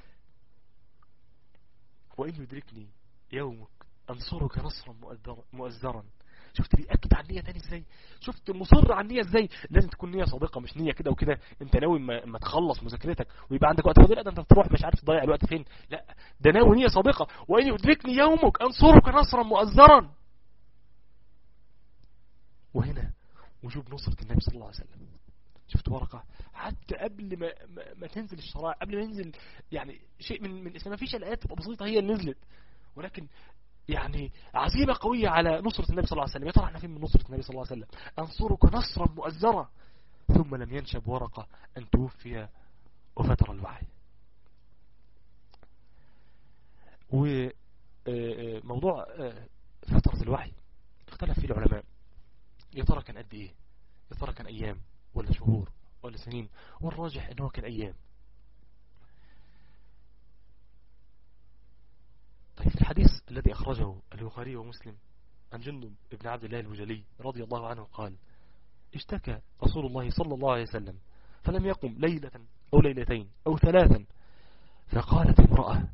A: وإن يدركني يومك أنصرك نصرا مؤزرا. شفت بيأكد على النية تاني ازاي؟ شفت مصر على النية ازاي؟ لازم تكون نية صادقة، مش نية كده وكده انت ناوي ما تخلص مذاكرتك ويبقى عندك وقت فاضي، لا ده انت تروح مش عارف تضيع الوقت فين، لا ده ناوي نية صادقة. وإن يدركني يومك أنصرك نصرا مؤزرا. وهنا وجوب نصرة النبي صلى الله عليه وسلم. شفت ورقة حتى قبل ما تنزل الشرائع، قبل ما ينزل يعني شيء من الإسلام، ما فيش الآيات تبقى بسيطة هي اللي نزلت، ولكن يعني عزيمة قوية على نصرة النبي صلى الله عليه وسلم. يا ترى احنا فين من نصرة النبي صلى الله عليه وسلم؟ أنصرك نصرا مؤزرا. ثم لم ينشب ورقة أن توفي وفتر الوحي. وموضوع فترة الوحي اختلف فيه العلماء، يا ترى كان قد ايه؟ يا ترى كان أيام ولا شهور ولا سنين؟ والراجح انه كان أيام. طيب في الحديث الذي أخرجه البخاري ومسلم عن جندب بن عبد الله البجلي رضي الله عنه قال: اشتكى رسول الله صلى الله عليه وسلم فلم يقم ليلة أو ليلتين أو ثلاثا، فقالت امرأة،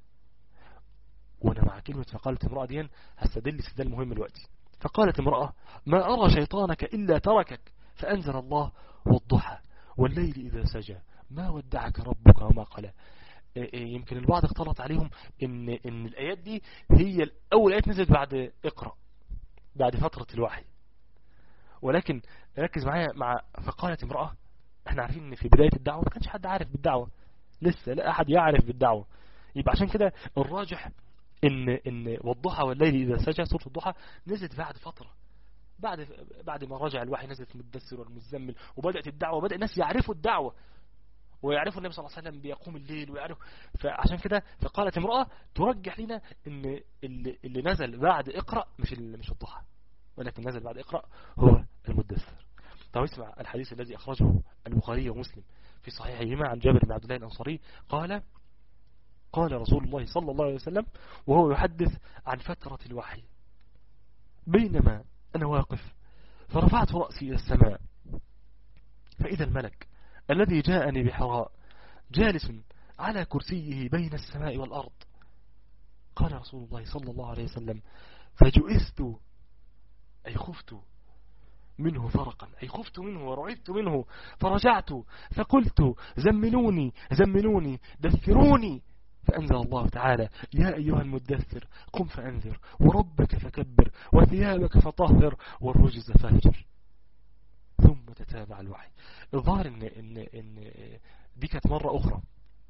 A: وانا مع كلمة فقالت امرأة دي هستدل استدلال مهم دلوقتي. فقالت امرأة: ما أرى شيطانك إلا تركك، فأنزل الله والضحى والليل إذا سجى ما ودعك ربك وما قلى. يمكن البعض اختلط عليهم ان الآيات دي هي أول آيات نزلت بعد اقرأ، بعد فترة الوحي، ولكن ركز معايا مع فقالت امرأة. احنا عارفين ان في بداية الدعوة ما كانش حد عارف بالدعوة، لسه لا أحد يعرف بالدعوة، يبقى عشان كده الراجح ان والضحى والليل إذا سجى سورة الضحى نزلت بعد فترة، بعد ما رجع الوحي نزلت المدثر والمزمل، وبدأت الدعوة، وبدأ الناس يعرفوا الدعوة ويعرفوا النبي صلى الله عليه وسلم بيقوم الليل ويعرف. فعشان كده فقالت امرأة ترجح لنا ان اللي نزل بعد اقرأ مش الضحى، ولكن نزل بعد اقرأ هو المدثر. طب اسمع الحديث الذي أخرجه البخاري ومسلم في صحيحهما عن جابر بن عبد الله الأنصاري قال: قال رسول الله صلى الله عليه وسلم وهو يحدث عن فترة الوحي: بينما أنا واقف فرفعت رأسي إلى السماء فإذا الملك الذي جاءني بحراء جالس على كرسيه بين السماء والأرض. قال رسول الله صلى الله عليه وسلم: فجئست أي خفت منه فرقا، أي خفت منه ورعبت منه، فرجعت فقلت زملوني زملوني دثروني، فأنزل الله تعالى يا أيها المدثر قم فأنذر وربك فكبر وثيابك فطهر والرجز فاهجر. ثم تتابع الوحي. الظاهر إن دي كانت مرة أخرى،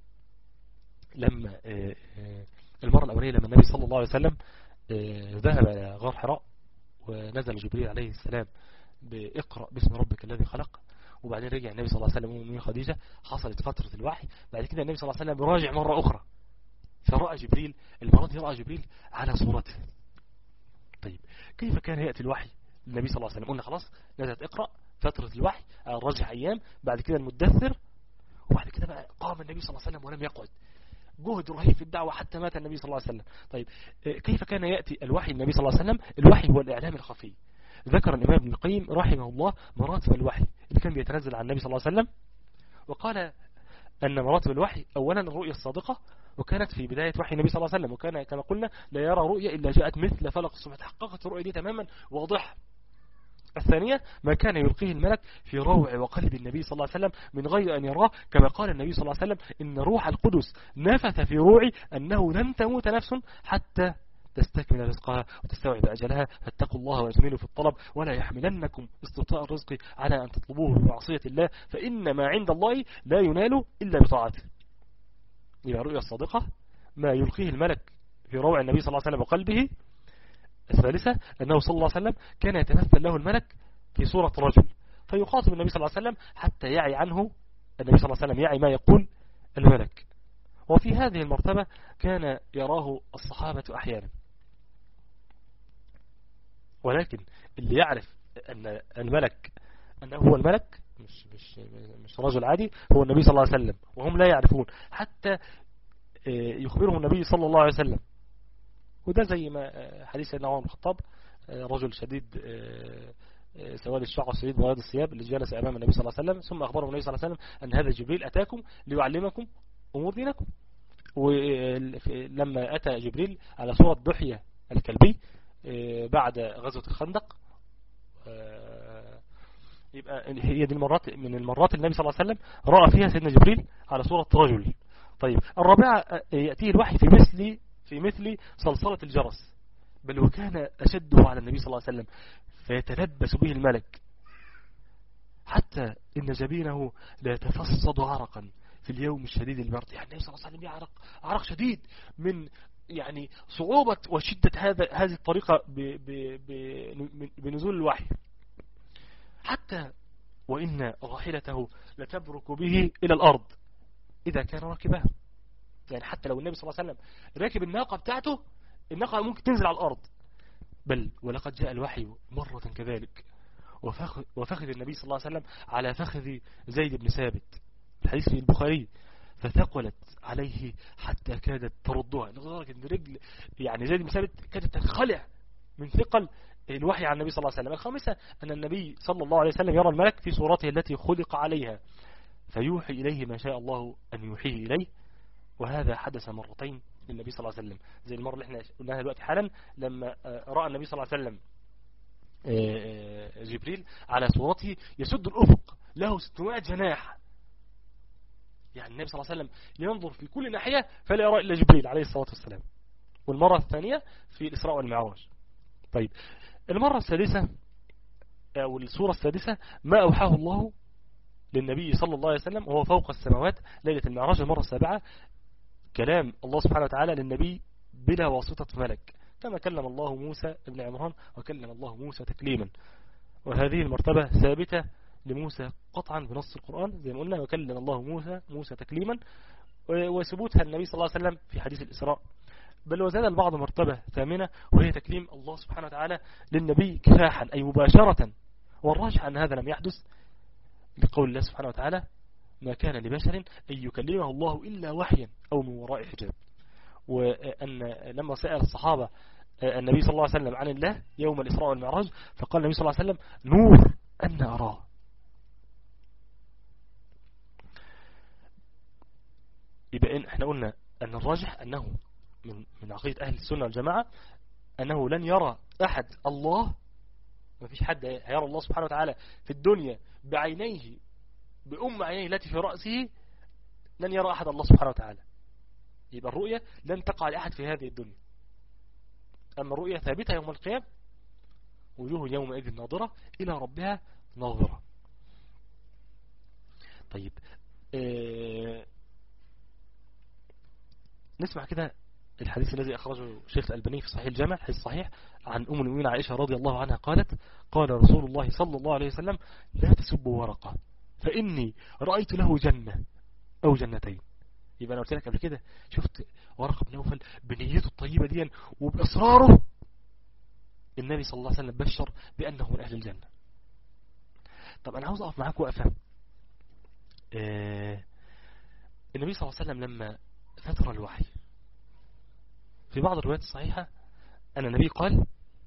A: لما المرة الأولية لما النبي صلى الله عليه وسلم ذهب إلى غار حراء ونزل جبريل عليه السلام بإقرأ باسم ربك الذي خلق، وبعدين رجع النبي صلى الله عليه وسلم وأمه خديجة، حصلت فترة الوحي. بعد كده النبي صلى الله عليه وسلم راجع مرة أخرى، فرأى جبريل، المرة دي رأى جبريل على صورته. طيب كيف كان يأتي الوحي للنبي صلى الله عليه وسلم؟ قلنا خلاص نزلت اقرأ، فترة الوحي الرجع أيام، بعد كده المدثر، وبعد كده بقى قام النبي صلى الله عليه وسلم ولم يقعد، جهد رهيب في الدعوة حتى مات النبي صلى الله عليه وسلم. طيب كيف كان يأتي الوحي للنبي صلى الله عليه وسلم؟ الوحي هو الإعلام الخفي. ذكر الإمام ابن القيم رحمه الله مراتب الوحي اللي كان بيتنزل على النبي صلى الله عليه وسلم، وقال أن مراتب الوحي أولا الرؤية الصادقة، وكانت في بداية وحي النبي صلى الله عليه وسلم، وكان كما قلنا لا يرى رؤية إلا جاءت مثل فلق الصبح، تحققت الرؤية دي تماما واضحة. الثانية ما كان يلقيه الملك في روع وقلب النبي صلى الله عليه وسلم من غير أن يراه، كما قال النبي صلى الله عليه وسلم إن روح القدس نفث في روعي أنه لن تموت نفس حتى تستكمل رزقها وتستوعب أجلها، فاتقوا الله واجملوا في الطلب ولا يحملنكم استبطاء الرزق على أن تطلبوه بمعصية الله، فإن ما عند الله لا ينال إلا بطاعته. يبقى الرؤيا الصادقة ما يلقيه الملك في روع النبي صلى الله عليه وسلم وقلبه. الثالثة أنه صلى الله عليه وسلم كان يتمثل له الملك في صورة رجل، فيخاطب النبي صلى الله عليه وسلم حتى يعي عنه النبي صلى الله عليه وسلم، يعي ما يقول الملك. وفي هذه المرتبة كان يراه الصحابة أحيانا، ولكن اللي يعرف أن الملك أنه هو الملك مش رجل عادي، هو النبي صلى الله عليه وسلم، وهم لا يعرفون حتى يخبرهم النبي صلى الله عليه وسلم. وده زي ما حديث سيدنا عمر بن الخطاب، رجل شديد سواد الشعر شديد بياض الثياب اللي جلس أمام النبي صلى الله عليه وسلم، ثم أخبره النبي صلى الله عليه وسلم أن هذا جبريل أتاكم ليعلمكم أمور دينكم. ولما أتى جبريل على صورة دحية الكلبي بعد غزوة الخندق، يبقى هي دي المرات من المرات النبي صلى الله عليه وسلم رأى فيها سيدنا جبريل على صورة رجل. طيب الرابعة يأتيه الوحي في مثل صلصلة الجرس، بل وكان أشده على النبي صلى الله عليه وسلم، فيتلبس به الملك حتى إن جبينه لا يتفصد عرقا في اليوم الشديد البرد. يعني النبي صلى الله عليه وسلم يعرق عرق شديد من يعني صعوبة وشدة هذه الطريقة بنزول الوحي، حتى وإن راحلته لتبرك به إلى الأرض إذا كان راكبها. يعني حتى لو النبي صلى الله عليه وسلم راكب الناقة بتاعته، الناقة ممكن تنزل على الأرض. بل ولقد جاء الوحي مرة كذلك وفخذ النبي صلى الله عليه وسلم على فخذ زيد بن ثابت، الحديث في البخاري، فثقلت عليه حتى كادت تردها، لدرجة ان رجل يعني زيد بن ثابت كادت تنخلع من ثقل الوحي عن النبي صلى الله عليه وسلم. الخامسة أن النبي صلى الله عليه وسلم يرى الملك في صورته التي خلق عليها، فيوحي إليه ما شاء الله أن يوحيه إليه، وهذا حدث مرتين للنبي صلى الله عليه وسلم، زي المرة اللي احنا قلناها دلوقتي حالا، لما رأى النبي صلى الله عليه وسلم جبريل على صورته يسد الأفق له 600 جناح، يعني النبي صلى الله عليه وسلم ينظر في كل ناحية فلا يرى إلا جبريل عليه الصلاة والسلام. والمرة الثانية في الإسراء والمعراج. طيب المرة السادسة أو السورة السادسة ما أوحاه الله للنبي صلى الله عليه وسلم وهو فوق السماوات ليلة المعراج. المرة السابعة كلام الله سبحانه وتعالى للنبي بلا واسطة ملك، كما كلم الله موسى ابن عمران وكلم الله موسى تكليما، وهذه المرتبة ثابتة لموسى قطعا بنص القرآن زي ما قلنا، وكلم الله موسى تكليما، وثبوتها النبي صلى الله عليه وسلم في حديث الإسراء. بل وزاد البعض مرتبة ثامنة وهي تكليم الله سبحانه وتعالى للنبي كفاحا أي مباشرة، والراجح أن هذا لم يحدث لقول الله سبحانه وتعالى ما كان لبشر أن يكلمه الله إلا وحيا أو من وراء حجاب. وأن لما سأل الصحابة النبي صلى الله عليه وسلم عن الله يوم الإسراء والمعراج، فقال النبي صلى الله عليه وسلم نور أن أراه. يبقى احنا قلنا أن الراجح أنه من عقيدة أهل السنة والجماعة أنه لن يرى أحد الله ما فيش حد هيرى الله سبحانه وتعالى في الدنيا بعينيه، بأم عينيه التي في رأسه، لن يرى أحد الله سبحانه وتعالى. يبقى الرؤية لن تقع لأحد في هذه الدنيا. أما الرؤية ثابتة يوم القيامة، وجوه يومئذ ناظرة إلى ربها ناظرة. طيب نسمع كده الحديث الذي أخرجه شيخ الألباني في صحيح الجامع، حديث صحيح عن أم المؤمنين عائشة رضي الله عنها قالت: قال رسول الله صلى الله عليه وسلم: لا تسبوا ورقة فإني رأيت له جنة أو جنتين. يبقى أنا قلت لك قبل كده، شفت ورقة بن نوفل بنيته الطيبة دي وبإصراره، النبي صلى الله عليه وسلم بشر بأنه من أهل الجنة. طب أنا عاوز أقف معاك وقفة. النبي صلى الله عليه وسلم لما فتر الوحي، في بعض الروايات الصحيحة أن النبي قال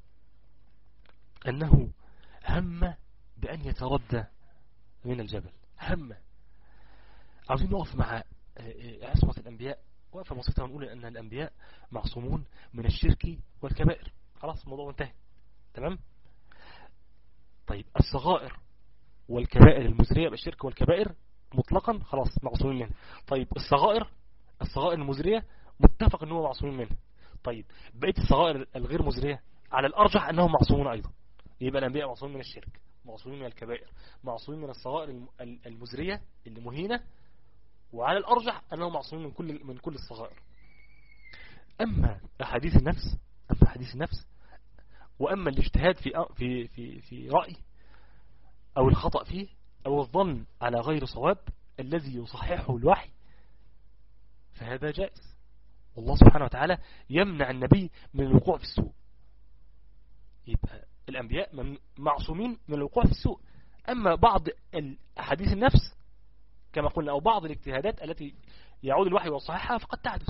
A: أنه هم بأن يتردى من الجبل. هم. عاوزين نقف مع عصمة الأنبياء وقفة بسيطة ونقول أن الأنبياء معصومون من الشرك والكبائر. خلاص الموضوع انتهى. تمام. طيب الصغائر والكبائر المزرية بالشرك والكبائر مطلقا خلاص معصومين منها. طيب الصغائر المزرية متفق أنه معصومين منها. طيب بقية الصغائر الغير مزرية على الأرجح أنهم معصومون أيضا. يبقى الأنبياء معصومين من الشرك، معصومين من الكبائر، معصومين من الصغائر المزرية اللي مهينة، وعلى الأرجح أنهم معصومين من كل الصغائر. أما أحاديث النفس وأما الاجتهاد في رأي أو الخطأ فيه أو الظن على غير صواب الذي يصححه الوحي، فهذا جائز. والله سبحانه وتعالى يمنع النبي من الوقوع في السوء. يبقى الأنبياء معصومين من الوقوع في السوء. أما بعض أحاديث النفس كما قلنا أو بعض الاجتهادات التي يعود الوحي وصححها فقد تحدث.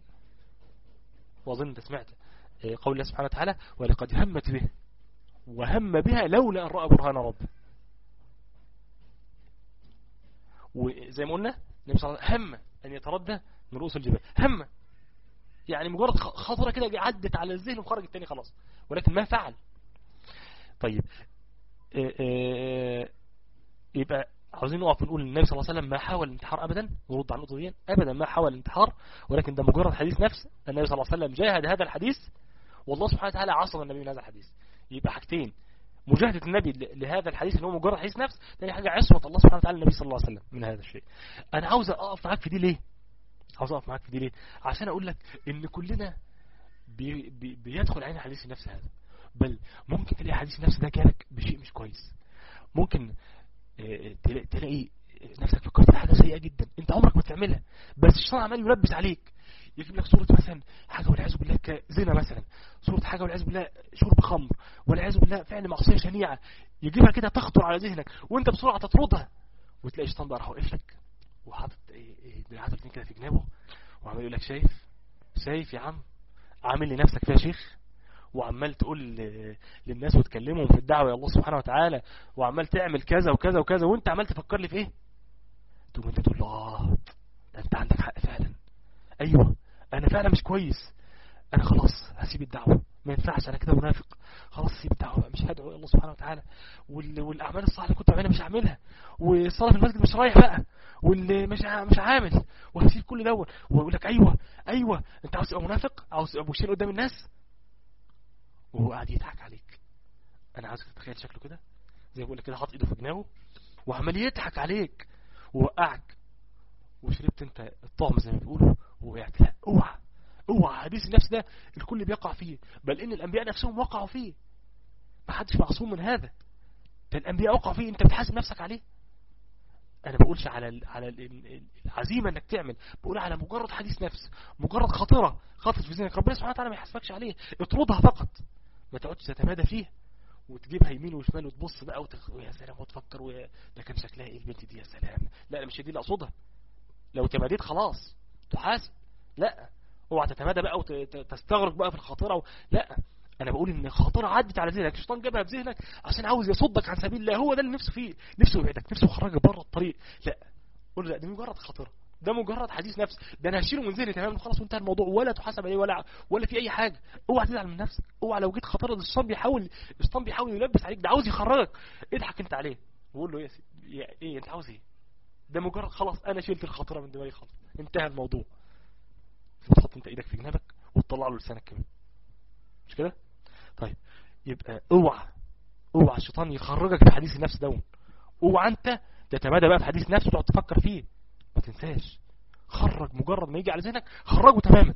A: وأظن أنت سمعت قول الله سبحانه وتعالى: ولقد همت به وهم بها لولا أن رأى برهان ربه. وزي ما قلنا النبي صلى الله عليه وسلم هم أن يتردى من رؤوس الجبال. هم يعني مجرد خطرة كده عدت على الذهن وخرج التاني خلاص، ولكن ما فعل. طيب يبقى عاوزين نقف ونقول النبي صلى الله عليه وسلم ما حاول الانتحار أبدا، ورد على النقطة دي أبدا ما حاول الانتحار، ولكن ده مجرد حديث نفس. النبي صلى الله عليه وسلم جاهد هذا الحديث والله سبحانه وتعالى عصم النبي من هذا الحديث. يبقى حاجتين: مجاهدة النبي لهذا الحديث اللي هو مجرد حديث نفس، ثاني حاجة عصمة الله سبحانه وتعالى النبي صلى الله عليه وسلم من هذا الشيء. أنا عاوز أقف معاك في دي ليه؟ عشان أقول لك إن كلنا بيدخل علينا حديث النفس هذا، بل ممكن تلاقي حديث النفس ده جالك بشيء مش كويس. ممكن تلاقي نفسك فكرت في حاجة سيئة جدا انت عمرك ما تعملها، بس الشيطان عمال يلبس عليك، يجيب لك صورة مثلا حاجة والعياذ بالله زنا مثلا، صورة حاجة والعياذ بالله شرب خمر، والعياذ بالله فعل معصية شنيعة، يجيبها كده تخطر على ذهنك وانت بسرعة تطردها، وتلاقي الشيطان بقى راح واقف لك وحاطط دراعات الاثنين كده في جنابه وعمال يقول لك: شايف يا عم عامل لنفسك فيها شيخ، وعمال تقول للناس وتكلمهم في الدعوة يا الله سبحانه وتعالى، وعمال تعمل كذا وكذا وكذا، وانت عمال تفكر لي في ايه؟ تقوم انت تقول له: ده انت عندك حق فعلا، ايوه انا فعلا مش كويس، انا خلاص هسيب الدعوة، ما ينفعش انا كده منافق، خلاص هسيب الدعوة، مش هدعو الله سبحانه وتعالى، والاعمال الصالحة اللي كنت بعملها مش هعملها، والصلاة في المسجد مش رايح بقى، واللي مش عامل، وهسيب كل دوت، ويقول لك: ايوه انت عاوز تبقى منافق، عاوز تبقى بوشين قدام الناس، وهو قاعد يضحك عليك. انا عاوزك تتخيل شكله كده زي ما بقول لك كده، حاطط ايده في جنابه وعمال يضحك عليك ووقعك، وشربت انت الطعم زي ما بيقولوا ووقعت. لا، اوعى حديث النفس ده الكل بيقع فيه، بل ان الانبياء نفسهم وقعوا فيه، ما حدش معصوم من هذا، ده الانبياء وقعوا فيه، انت بتحاسب نفسك عليه. انا بقولش على العزيمه انك تعمل، بقول على مجرد حديث نفس، مجرد خطر في ذهنك، ربنا سبحانه وتعالى ما يحاسبكش عليه، اطردها فقط، ما تقعدش تتمادى فيه وتجيبها يمين وشمال وتبص بقى ويا سلام وتفكر ده كان شكلها ايه البنت دي، يا سلام. لا مش دي اللي اقصدها. لو تماديت خلاص تحاسب، لا اوعى تتمادى بقى وتستغرق بقى في الخاطره لا، انا بقول ان خاطره عدت على ذهنك، الشيطان جابها في ذهنك عشان عاوز يصدك عن سبيل الله، هو ده اللي نفسه فيه، نفسه يبعدك، نفسه يخرجك بره الطريق. لا قول لا، دي مجرد خاطره، ده مجرد حديث نفس، ده انا هشيله من ذهني تماما خلاص وانتهى الموضوع، ولا تحاسب عليه ولا في اي حاجه. اوعى تزعل من نفسك، اوعى لو جيت خطرت الشيطان بيحاول يلبس عليك، ده عاوز يخرجك، اضحك انت عليه وقول له ايه انت عاوز ايه؟ ده مجرد خلاص انا شلت الخطره من دماغي خلاص انتهى الموضوع. فتحط انت ايدك في جنابك وتطلع له لسانك كمان، مش كده؟ طيب يبقى اوعى الشيطان يخرجك في حديث النفس دون، اوعى انت تتمادى بقى في حديث نفس وتقعد تفكر فيه. ما تنساش خرج، مجرد ما يجي على ذهنك خرجه تماما.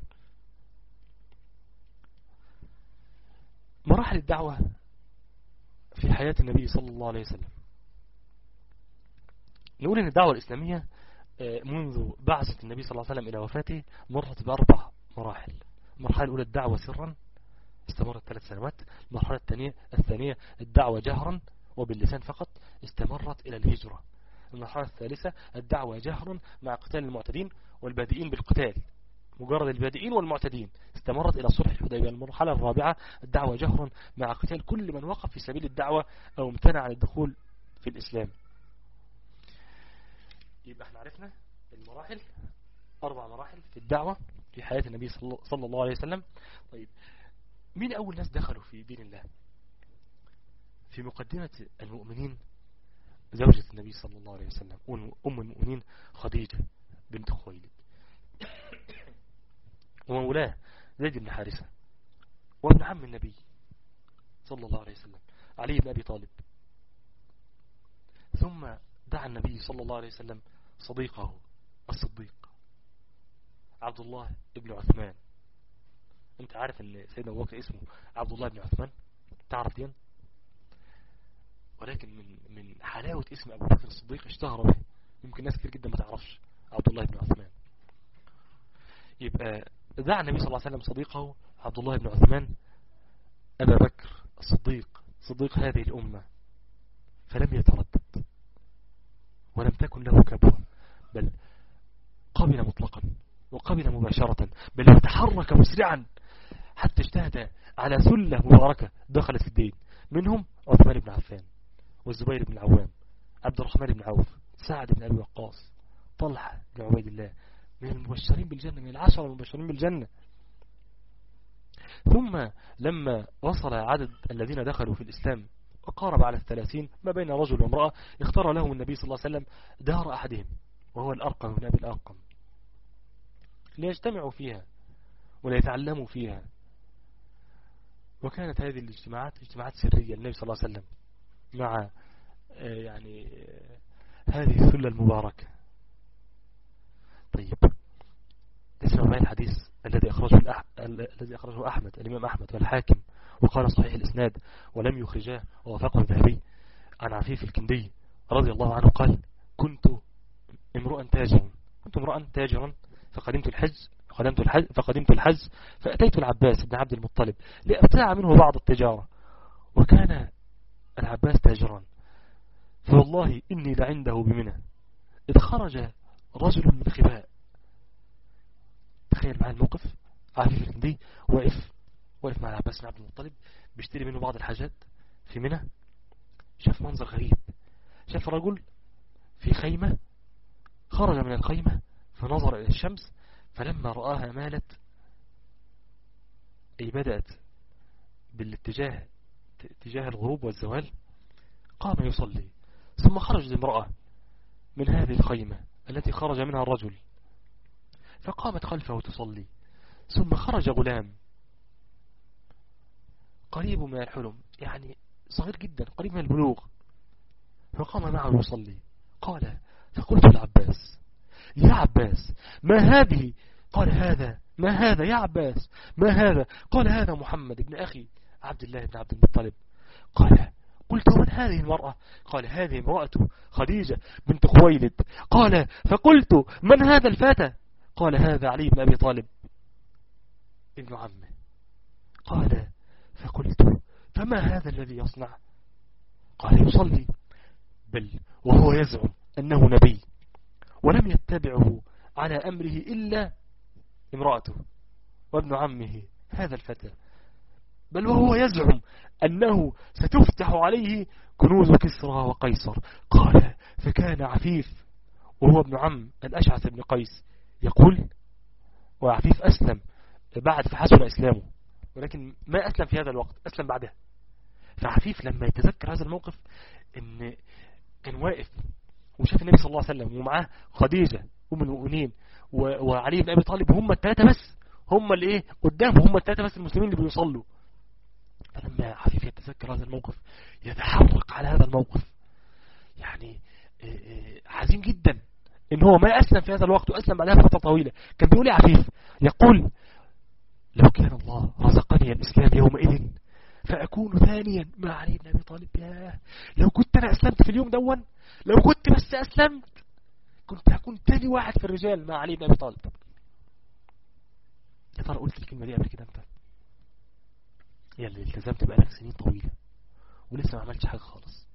A: مراحل الدعوة في حياة النبي صلى الله عليه وسلم. نقول ان الدعوة الإسلامية منذ بعثة النبي صلى الله عليه وسلم إلى وفاته مرت بأربع مراحل. المرحلة الأولى الدعوة سرا استمرت 3 سنوات. المرحلة الثانية الدعوة جهرا وباللسان فقط استمرت إلى الهجرة. المرحلة الثالثة الدعوة جهرا مع قتال المعتدين والبادئين بالقتال، مجرد البادئين والمعتدين، استمرت إلى صلح الحديبية. المرحلة الرابعة الدعوة جهرا مع قتال كل من وقف في سبيل الدعوة أو امتنع عن الدخول في الإسلام. يبقى احنا عرفنا المراحل، 4 مراحل في الدعوة في حياة النبي صلى الله عليه وسلم. طيب مين أول ناس دخلوا في دين الله؟ في مقدمة المؤمنين زوجة النبي صلى الله عليه وسلم أم المؤمنين خديجة بنت خويلد، ومولاه زيد بن حارثة، وابن عم النبي صلى الله عليه وسلم علي بن أبي طالب. ثم دعا النبي صلى الله عليه وسلم صديقه الصديق عبد الله بن عثمان. انت عارف ان سيدنا ابو بكر اسمه عبد الله بن عثمان؟ تعرف دي؟ ولكن من حلاوة اسم ابو بكر الصديق اشتهر به، يمكن ناس كتير جدا ما تعرفش عبد الله بن عثمان. يبقى دعا النبي صلى الله عليه وسلم صديقه عبد الله بن عثمان ابا بكر الصديق، صديق هذه الامة، فلم يتردد ولم تكن له كبوة، بل قبل مطلقا وقبل مباشرة، بل وتحرك مسرعا حتى اجتهد على سلة مباركة دخلت في الدين، منهم عثمان بن عفان والزبير بن العوام، عبد الرحمن بن عوف، سعد بن أبي وقاص، طلحة بن عبيد الله، من المبشرين بالجنة، من 10 المبشرين بالجنة. ثم لما وصل عدد الذين دخلوا في الإسلام وقارب على 30 ما بين رجل وامرأة، اختار لهم النبي صلى الله عليه وسلم دار أحدهم وهو الأرقم بن أبي الأرقم ليجتمعوا فيها وليتعلموا فيها. وكانت هذه اجتماعات سرية النبي صلى الله عليه وسلم مع هذه الثلة المباركة. طيب اسمع معي الحديث الذي أخرجه أحمد، الإمام أحمد والحاكم، وقال صحيح الإسناد ولم يخرجاه ووافقه الذهبي، عن عفيف الكندي رضي الله عنه قال: كنت امرؤا تاجرا فقدمت الحج فأتيت العباس بن عبد المطلب لأبتاع منه بعض التجارة، وكان العباس تاجرا، فوالله إني لعنده بمنى إذ خرج رجل من خباء. تخيل معي الموقف، عفيف الكندي واقف مع العباس بن عبد المطلب بيشتري منه بعض الحاجات في منى، شاف منظر غريب، شاف رجل في خيمة، خرج من الخيمة فنظر إلى الشمس، فلما رآها مالت أي بدأت بالاتجاه اتجاه الغروب والزوال، قام يصلي. ثم خرجت امرأة من هذه الخيمة التي خرج منها الرجل فقامت خلفه تصلي. ثم خرج غلام قريب من الحلم، يعني صغير جدا قريب من البلوغ، فقام معه يصلي. قال: فقلت للعباس: يا عباس ما هذه؟ قال: هذا. ما هذا يا عباس؟ ما هذا؟ قال: هذا محمد ابن أخي عبد الله بن عبد المطلب. قال: قلت: من هذه المرأة؟ قال: هذه امرأة خديجة بنت خويلد. قال: فقلت: من هذا الفتى؟ قال: هذا علي بن أبي طالب ابن عمه. قال: فقلت: فما هذا الذي يصنع؟ قال: يصلي، بل وهو يزعم أنه نبي، ولم يتبعه على أمره إلا امرأته وابن عمه هذا الفتى، بل وهو يزعم أنه ستفتح عليه كنوز كسرى وقيصر. قال: فكان عفيف وهو ابن عم الأشعث بن قيس يقول: وعفيف أسلم بعد فحسن إسلامه، ولكن ما أسلم في هذا الوقت، أسلم بعدها. فعفيف لما يتذكر هذا الموقف إن كان واقف وشاف النبي صلى الله عليه وسلم ومعاه خديجة أم المؤمنين وعلي بن أبي طالب، هم الثلاثة بس، هم اللي إيه قدامه، هم الثلاثة بس المسلمين اللي بيصلوا. فلما عفيف يتذكر هذا الموقف يتحرق على هذا الموقف، يعني حزين جدا إن هو ما أسلم في هذا الوقت وأسلم بعدها فترة طويلة. كان بيقول يا عفيف، يقول: لو كان الله رزقني الإسلام يومئذ فأكون ثانيا مع علي بن أبي طالب. ياه، لو كنت أنا أسلمت في اليوم دون، لو كنت بس أسلمت كنت هكون ثاني واحد في الرجال مع علي بن أبي طالب. يا ترى قلت الكلمة دي قبل كده أنت؟ يا اللي التزمت بقالك سنين طويلة ولسه ما عملتش حاجة خالص،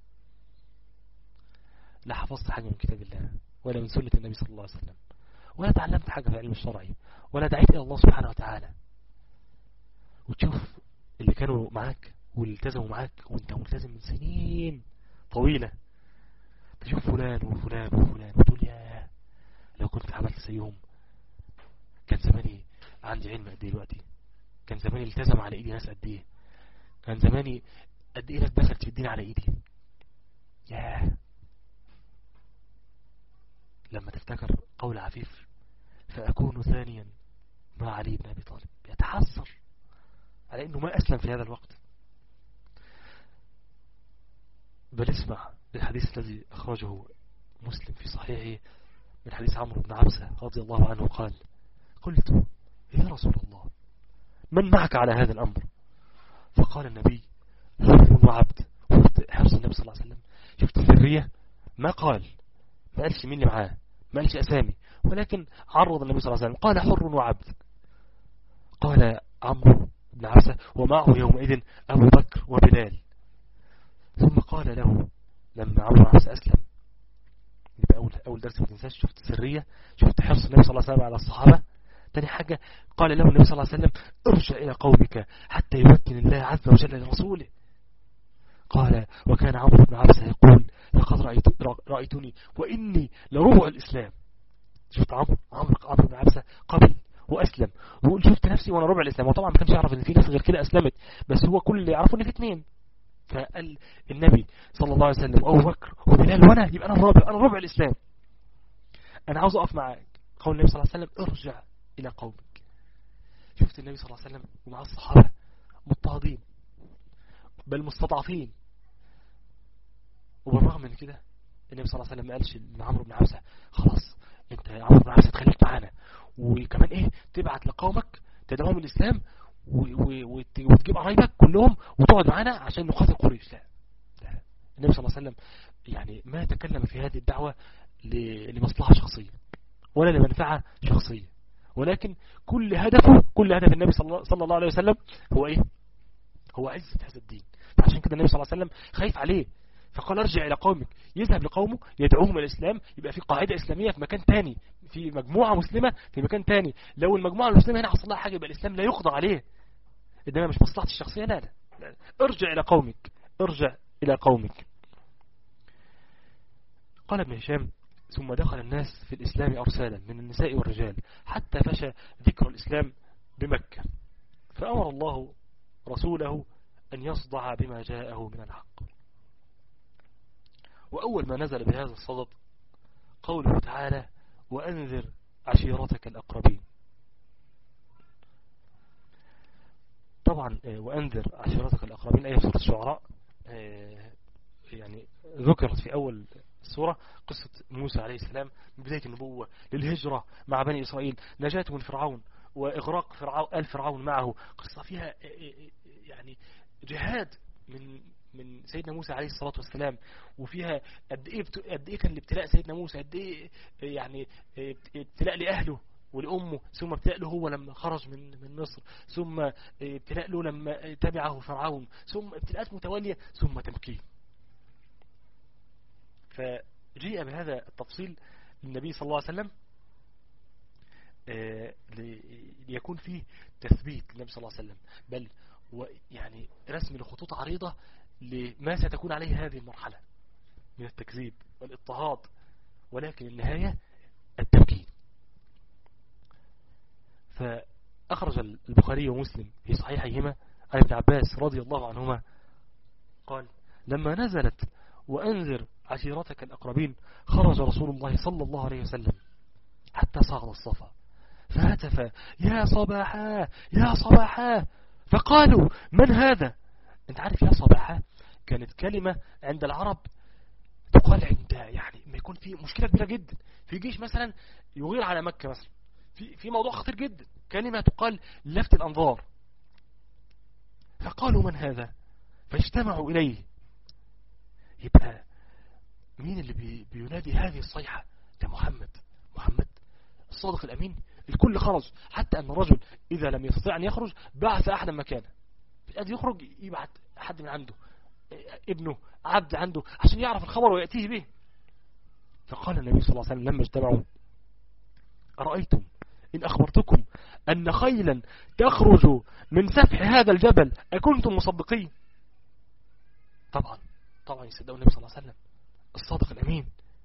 A: لا حفظت حاجة من كتاب الله ولا من سنة النبي صلى الله عليه وسلم، ولا تعلمت حاجة في العلم الشرعي، ولا دعيت إلى الله سبحانه وتعالى. وتشوف اللي كانوا معاك واللي التزموا معاك وانت ملتزم من سنين طويلة، تشوف فلان وفلان وفلان وتقول: يا لو كنت عملت زيهم كان زماني عندي علم قد ايه دلوقتي، كان زماني التزم على ايدي ناس قد ايه، كان زماني قد ايه ناس دخلت في الدين على ايدي. يا لما تفتكر قول عفيف: فأكون ثانيا مع علي بن أبي طالب، يتحسر على انه ما أسلم في هذا الوقت. بل اسمع الحديث الذي أخرجه مسلم في صحيحه من حديث عمرو بن عبسة رضي الله عنه قال: قلت: يا رسول الله، من معك على هذا الأمر؟ فقال النبي: حر وعبد. حرص النبي صلى الله عليه وسلم، شفت السرية، ما قالش مين اللي معاه، ما قالش أسامي، ولكن عرض النبي صلى الله عليه وسلم قال: حر وعبد. قال عمرو بن عبسة: ومعه يومئذ أبو بكر وبلال. ثم قال له لما عمرو بن عبسة أسلم، يبقى أول درس ما تنساش، شفت السرية، شفت حرص النبي صلى الله عليه وسلم على الصحابة. تاني حاجة قال له النبي صلى الله عليه وسلم: ارجع إلى قومك حتى يمكن الله عز وجل لرسوله. قال: وكان عمرو بن عبسة يقول: لقد رأيتني وإني لربع الإسلام. شفت عمرو بن عبسة قبل وأسلم ويقول: شفت نفسي وأنا ربع الإسلام. وطبعا ما كانش يعرف إن في ناس غير كده أسلمت، بس هو كل اللي يعرفه إن في اثنين. فقال النبي صلى الله عليه وسلم: أبو بكر وبلال وأنا، يبقى أنا الرابع، أنا ربع الإسلام. أنا عاوز أقف معاك. قول النبي صلى الله عليه وسلم: ارجع إلى قومك. شفت النبي صلى الله عليه وسلم ومع الصحابة مضطهدين بل مستضعفين، وبالرغم من كده النبي صلى الله عليه وسلم ما قالش لعمرو بن عبسة: خلاص انت يا عمرو بن عبسة تخليك معانا، وكمان ايه تبعت لقومك تدعوهم الإسلام وتجيب قرايبك كلهم وتقعد معانا عشان نقاتل قريش. لا، النبي صلى الله عليه وسلم يعني ما تكلم في هذه الدعوة لمصلحة شخصية ولا لمنفعة شخصية، ولكن كل هدف النبي صلى الله عليه وسلم هو ايه؟ هو عزة هذا الدين. فعشان كده النبي صلى الله عليه وسلم خايف عليه، فقال: ارجع إلى قومك. يذهب لقومه يدعوهم إلى الإسلام، يبقى في قاعدة إسلامية في مكان تاني، في مجموعة مسلمة في مكان تاني. لو المجموعة المسلمة هنا حصل لها حاجة يبقى الإسلام لا يقضى عليه، إنما مش مصلحتي الشخصية. لا لا لا، ارجع إلى قومك، ارجع إلى قومك. قال ابن هشام: ثم دخل الناس في الإسلام أرسالا من النساء والرجال حتى فشى ذكر الإسلام بمكة، فأمر الله رسوله أن يصدع بما جاءه من الحق. وأول ما نزل بهذا الصدد قوله تعالى: وأنذر عشيرتك الأقربين. طبعا وأنذر عشيرتك الأقربين أي سورة الشعراء، يعني ذكرت في أول السورة قصة موسى عليه السلام من بداية النبوة للهجرة مع بني إسرائيل، نجاته من فرعون وإغراق آل فرعون معه. قصة فيها يعني جهاد من سيدنا موسى عليه الصلاة والسلام، وفيها قد ايه كان الابتلاء سيدنا موسى، قد ايه يعني ابتلاء لأهله ولأمه، ثم ابتلاء له هو لما خرج من مصر، ثم ابتلاء له لما تبعه فرعون، ثم ابتلاءات متوالية، ثم تمكين. فجيء بهذا التفصيل للنبي صلى الله عليه وسلم ليكون فيه تثبيت للنبي صلى الله عليه وسلم، بل ويعني رسم لخطوط عريضة لما ستكون عليه هذه المرحلة من التكذيب والاضطهاد ولكن النهاية التمكين. فأخرج البخاري ومسلم في صحيحيهما عن ابن عباس رضي الله عنهما قال لما نزلت وأنذر عشيرتك الأقربين خرج رسول الله صلى الله عليه وسلم حتى صعد الصفا فهتف يا صباحا يا صباحا، فقالوا من هذا؟ انت عارف يا صباحا كانت كلمة عند العرب تقال عند يعني ما يكون في مشكلة كبيرة جدا، في جيش مثلا يغير على مكة مثلا، في موضوع خطير جدا، كلمة تقال لفت الأنظار. فقالوا من هذا؟ فاجتمعوا إليه. يبقى مين اللي بينادي هذه الصيحة؟ ده محمد الصادق الأمين. الكل خرج، حتى أن الرجل إذا لم يستطيع أن يخرج بعث أحدا مكانه، قد يخرج يبعث أحد من عنده، ابنه عبد عنده، عشان يعرف الخبر ويأتيه به. فقال النبي صلى الله عليه وسلم لما اجتمعوا أرأيتم إن أخبرتكم أن خيلا تخرج من سفح هذا الجبل أكنتم مصدقين؟ طبعا يصدقوا النبي صلى الله عليه وسلم الصادق الأمين.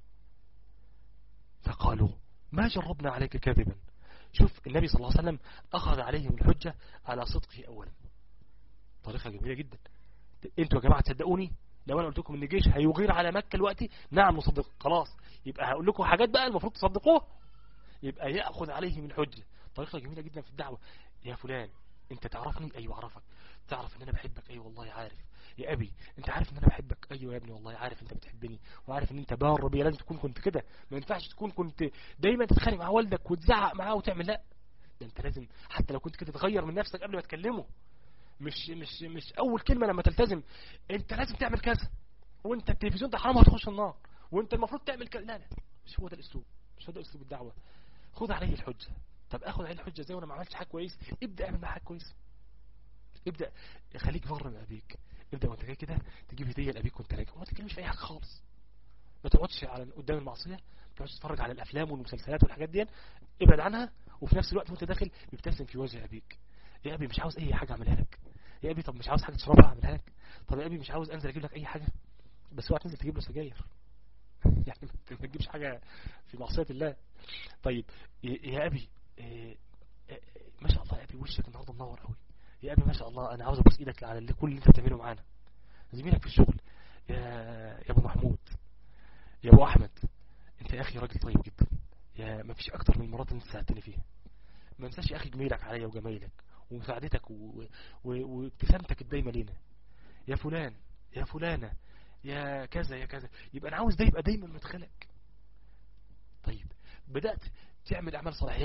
A: فقالوا ما جربنا عليك كاذبا. شوف النبي صلى الله عليه وسلم أخذ عليهم الحجة على صدقه أولا، طريقة جميلة جدا. انتوا يا جماعة تصدقوني لو أنا قلت لكم إن الجيش هيغير على مكة الوقت؟ نعم نصدق، خلاص يبقى هقول لكم حاجات بقى المفروض تصدقوها، يبقى يأخذ عليهم الحجة. طريقة جميلة جدا في الدعوة. يا فلان انت تعرفني؟ ايوه اعرفك. تعرف ان انا بحبك؟ ايوه والله عارف. يا ابي انت عارف ان انا بحبك؟ ايوه يا ابني والله عارف انت بتحبني، وعارف ان انت بار بي. لازم تكون كنت كده، ما ينفعش تكون كنت دايما تتخانق مع والدك وتزعق معاه وتعمل، لا ده انت لازم حتى لو كنت كده تغير من نفسك قبل ما تكلمه. مش اول كلمة لما تلتزم انت لازم تعمل كذا، وانت التلفزيون ده حرام هتخش النار، وانت المفروض تعمل كذا. لا مش هو ده الاسلوب، مش هو ده اسلوب الدعوة. خذ عليه الحجة. طب اخذ عليه الحجة ازاي وانا ما عملتش حاجة كويس؟ ابدأ اعمل معاه حاجة كويس، ابدأ خليك بر من ابيك. ابدأ وانت جاي كده تجيب هدية لابيك وانت راجع، وما تتكلمش في اي حاجة خالص، ما تقعدش على قدام المعصية، ما تقعدش تتفرج على الافلام والمسلسلات والحاجات دي، ابعد عنها. وفي نفس الوقت وانت داخل ابتسم في وجه ابيك. يا ابي مش عاوز اي حاجة اعملها لك. يا ابي طب مش عاوز حاجة تشربها اعملها لك. طب يا ابي مش عاوز انزل اجيب لك اي حاجة، بس اوعى تنزل تجيب له سجاير يعني ما تجيبش حاجة في معصية الله. طيب يا ابي ما شاء الله يا ابي وشك النهارده منور قوي. يا ابي ما شاء الله انا عاوز ابوس ايدك على كل اللي انت بتعمله معانا. زميلك في الشغل يا ابو محمود، يا ابو احمد، انت يا اخي راجل طيب جدا، يا ما فيش اكتر من المرات اللي انت ساعدتني فيها. ما انساش يا اخي جميلك عليا وجمايلك ومساعدتك وابتسامتك الدايمه لينا. يا فلان يا فلانه يا كذا يا كذا. يبقى انا عاوز ده يبقى دايما مدخلك. طيب بدأت تعمل اعمال صالحه.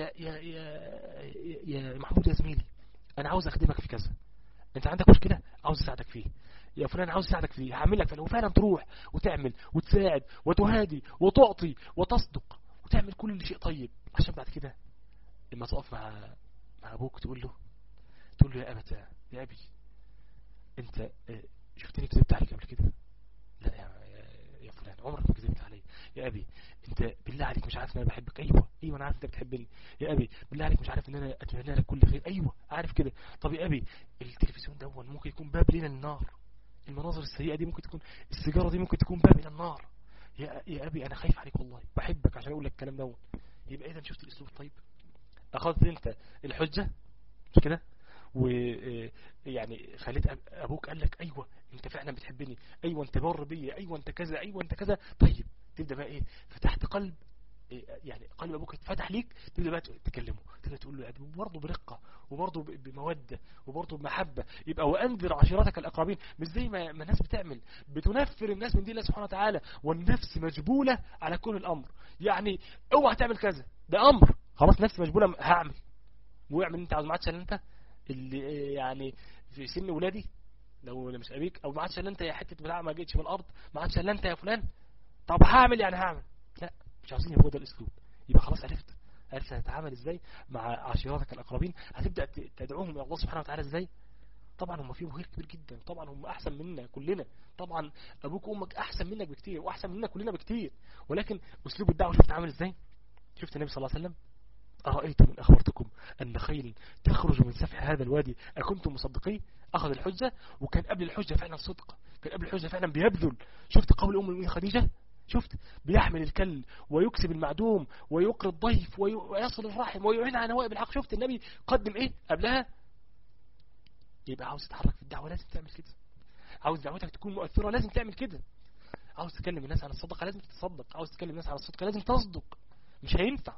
A: يا محمود يا زميلي انا عاوز اخدمك في كذا، انت عندك مشكلة عاوز اساعدك فيه. يا فلان عاوز اساعدك فيه، هعمل لك فعلا. وفعلا تروح وتعمل وتساعد وتهادي وتعطي وتصدق وتعمل كل شيء طيب، عشان بعد كده لما تقف مع ابوك تقول له يا ابتا يا ابي انت شفتني كذبت عليك قبل كده؟ لا يا فلان عمرك ما كذبت علي. يا ابي انت بالله عليك مش عارف ان انا بحبك؟ ايوه انا عارف انت بتحبني. يا ابي بالله عليك مش عارف ان انا اتمنى لك كل خير؟ ايوه عارف كده. طب يا ابي التلفزيون ده ممكن يكون باب لنا للنار، المناظر السيئه دي ممكن تكون، السيجاره دي ممكن تكون باب الى النار. يا ابي انا خايف عليك والله، بحبك عشان اقول لك الكلام ده. يبقى اذا شفت الاسلوب الطيب، اخذت انت الحجه مش كده، ويعني خليت ابوك قال لك ايوه انت فعلا بتحبني، ايوه انت بر بيا، ايوه انت كذا، ايوه انت كذا. طيب تبدا بقى ايه؟ فتحت قلب، يعني قلب ابوك اتفتح ليك، تبدا بقى تكلمه، تبدا تقول له برضه برقه وبرضه بموده وبرضه بمحبه. يبقى وانذر عشيرتك الاقربين، مش زي ما الناس بتعمل، بتنفر الناس من دين الله سبحانه وتعالى، والنفس مجبوله على كل الامر. يعني اوعى تعمل كذا، ده امر خلاص، نفس مجبوله هعمل واعمل انت عاوز. ما عادش انت اللي يعني في سن ولادي لو مش ابيك، او ما عادش انت يا حته بتاع ما جيتش من الارض، ما عادش انت يا فلان طب هعمل يعني هعمل. لا مش عاوزين يبقى ده الاسلوب. يبقى خلاص عرفت هتتعامل ازاي مع عشيرتك الاقربين، هتبدا تدعوهم الى الله سبحانه وتعالى ازاي. طبعا هم فيهم خير كبير جدا، طبعا هم احسن مننا كلنا، طبعا ابوك وامك احسن منك بكتير واحسن مننا كلنا بكتير، ولكن اسلوب الدعوه شفت عامل ازاي. شفت النبي صلى الله عليه وسلم أرأيتم إن أخبرتكم أن خيل تخرج من سفح هذا الوادي أكنتم مصدقين؟ أخذ الحجة، وكان قبل الحجة فعلا صدق، كان قبل الحجة فعلا بيبذل. شفت قول أم المؤمنين خديجة شفت بيحمل الكل ويكسب المعدوم ويقري الضيف ويصل الرحم ويعين على نوائب الحق. شفت النبي قدم ايه قبلها؟ يبقى عاوز تتحرك في الدعوة لازم تعمل كده. عاوز دعوتك تكون مؤثرة لازم تعمل كده. عاوز تكلم الناس عن الصدقة لازم تتصدق. عاوز تكلم الناس عن الصدقة لازم تصدق. مش هينفع.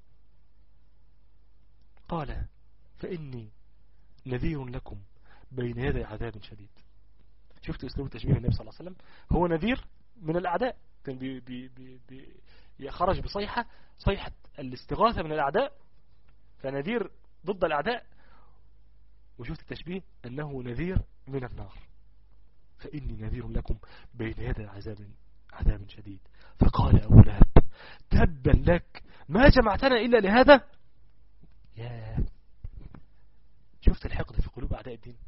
A: قال فإني نذير لكم بين يدي عذاب شديد. شفت اسلوب تشبيه النبي صلى الله عليه وسلم؟ هو نذير من الأعداء، كان يخرج بصيحة، صيحة الاستغاثة من الأعداء، فنذير ضد الأعداء. وشفت التشبيه أنه نذير من النار. فإني نذير لكم بين يدي عذاب شديد. فقال أبو لهب تبا لك ما جمعتنا إلا لهذا. يا شفت الحقد في قلوب أعداء الدين.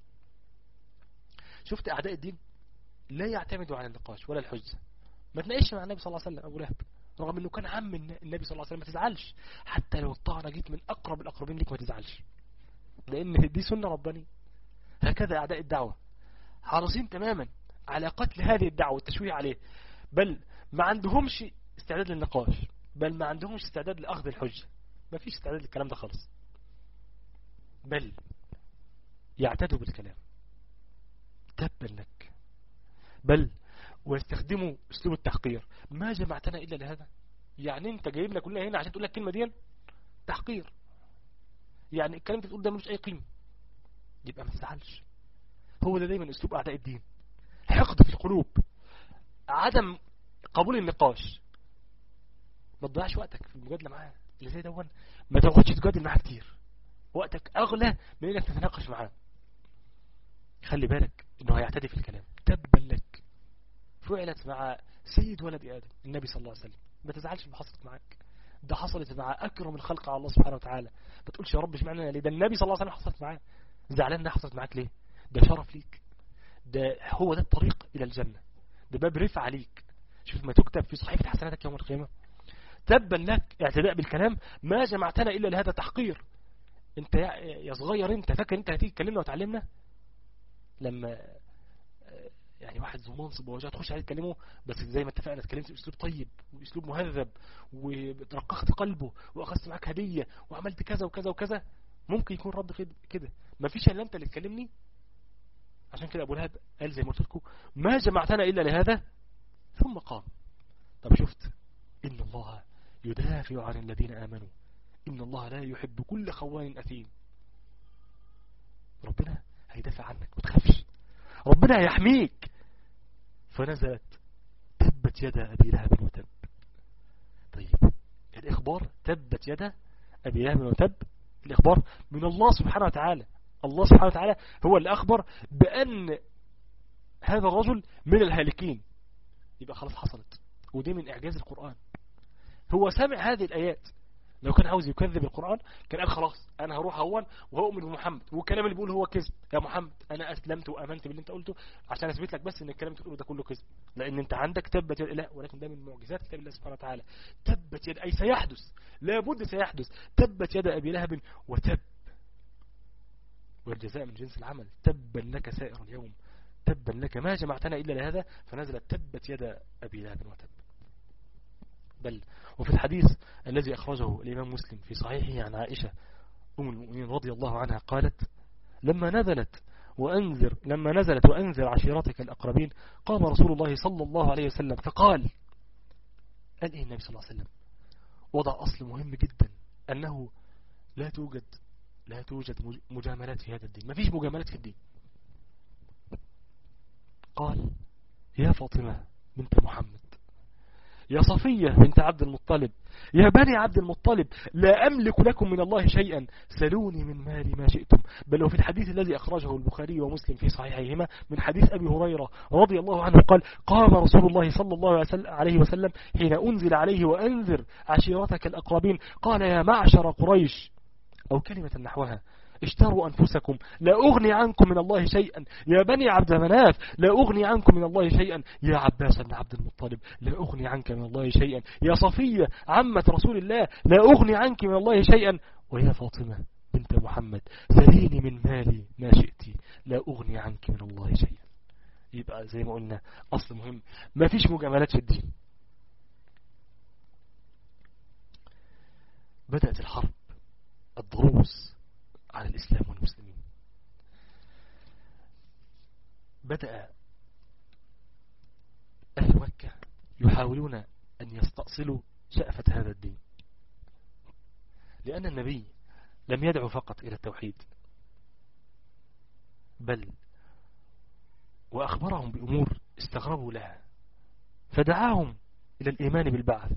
A: شفت أعداء الدين لا يعتمدوا على النقاش ولا الحجة. ما تناقش مع النبي صلى الله عليه وسلم أبو لهب، رغم أنه كان عم النبي صلى الله عليه وسلم. ما تزعلش حتى لو الطعنة جيت من أقرب الأقربين لك، ما تزعلش، لأن دي سنة ربانية. هكذا أعداء الدعوة حريصين تماما على قتل هذه الدعوة والتشويه عليه، بل ما عندهمش استعداد للنقاش، بل ما عندهمش استعداد لأخذ الحجة. ما فيش استعداد للكلام ده خالص، بل يعتدوا بالكلام تبا لك، بل ويستخدموا اسلوب التحقير. ما جمعتنا إلا لهذا، يعني انت جايبنا كلنا هنا عشان تقول لك كلمة دي تحقير، يعني الكلام اللي بتقول ده ملوش أي قيمة. يبقى ما تزعلش. هو ده دايما اسلوب أعداء الدين، حقد في القلوب، عدم قبول النقاش. ما تضيعش وقتك في المجادله معاه اللي زي دون. ما تقعدش تجادل معاه كتير، وقتك اغلى من انك تتناقش معاه. خلي بالك انه هيعتدي في الكلام. تبا لك فعلت مع سيد ولد ادم النبي صلى الله عليه وسلم. ما تزعلش ما حصلت معاك، ده حصلت مع اكرم الخلق على الله سبحانه وتعالى. ما تقولش يا رب اشمعنى ليه، ده النبي صلى الله عليه وسلم حصلت معاه. زعلان ده حصلت معاك ليه؟ ده شرف ليك، ده هو ده الطريق الى الجنه، ده باب رفع عليك. شوف ما تكتب في صحيفه حسناتك يوم القيامه. تبا لك اعتداء بالكلام. ما جمعتنا الا لهذا تحقير. انت يا صغير، انت فاكر انت هتيجي تكلمنا وتعلمنا؟ لما يعني واحد ذو منصب ووجهه تخش عليه تكلمه، بس زي ما اتفقنا اتكلمت باسلوب طيب واسلوب مهذب ورققت قلبه واخذت معاك هديه وعملت كذا وكذا وكذا، ممكن يكون رد كده. ما فيش الا انت اللي تكلمني. عشان كده ابو لهب قال زي ما قلت لكم ما جمعتنا الا لهذا، ثم قام. طب شفت ان الله يدافع عن الذين آمنوا، إن الله لا يحب كل خوان أثيم. ربنا هيدافع عنك، ما تخافش، ربنا هيحميك. فنزلت تبت يدا أبي لهب وتب. طيب الإخبار تبت يدا أبي لهب وتب، الإخبار من الله سبحانه وتعالى. الله سبحانه وتعالى هو اللي أخبر بأن هذا الرجل من الهالكين. يبقى خلاص حصلت، ودي من إعجاز القرآن. هو سمع هذه الآيات، لو كان عاوز يكذب القرآن كان قال خلاص أنا هروح هون وهؤمن بمحمد، والكلام اللي بيقوله هو كذب. يا محمد أنا أسلمت وأمنت باللي أنت قلته عشان أثبت لك بس إن الكلام اللي بتقوله ده كله كذب، لأن أنت عندك تبت يد. لا، ولكن ده من معجزات كتاب الله سبحانه وتعالى. تبت يد أي سيحدث، لابد سيحدث. تبت يد أبي لهب وتب، والجزاء من جنس العمل. تبا لك سائر اليوم، تبا لك ما جمعتنا إلا لهذا. فنزلت تبت يد أبي لهب وتب. بل وفي الحديث الذي أخرجه الإمام مسلم في صحيحه عن عائشة أم المؤمنين رضي الله عنها قالت لما نزلت وأنذر عشيرتك الأقربين قام رسول الله صلى الله عليه وسلم فقال. قال إيه النبي صلى الله عليه وسلم؟ وضع أصل مهم جدا، أنه لا توجد مجاملات في هذا الدين. ما فيش مجاملات في الدين. قال يا فاطمة بنت محمد، يا صفية بنت عبد المطلب، يا بني عبد المطلب، لا أملك لكم من الله شيئا، سلوني من مالي ما شئتم. بل وفي الحديث الذي أخرجه البخاري ومسلم في صحيحيهما من حديث أبي هريرة رضي الله عنه قال قام رسول الله صلى الله عليه وسلم حين أنزل عليه وأنذر عشيرتك الأقربين قال يا معشر قريش، أو كلمة نحوها، اشتروا أنفسكم لا أغني عنكم من الله شيئا. يا بني عبد مناف لا أغني عنكم من الله شيئا. يا عباس بن عبد المطلب لا أغني عنك من الله شيئا. يا صفية عمة رسول الله لا أغني عنك من الله شيئا. ويا فاطمة بنت محمد سليني من مالي ما شئتي لا أغني عنك من الله شيئا. يبقى زي ما قلنا أصل مهم، ما فيش مجاملات في الدين. بدأت الحرب الضروس على الإسلام والمسلمين. بدأ أهل مكة يحاولون أن يستأصلوا شأفة هذا الدين، لأن النبي لم يدعو فقط إلى التوحيد، بل وأخبرهم بأمور استغربوا لها، فدعاهم إلى الإيمان بالبعث،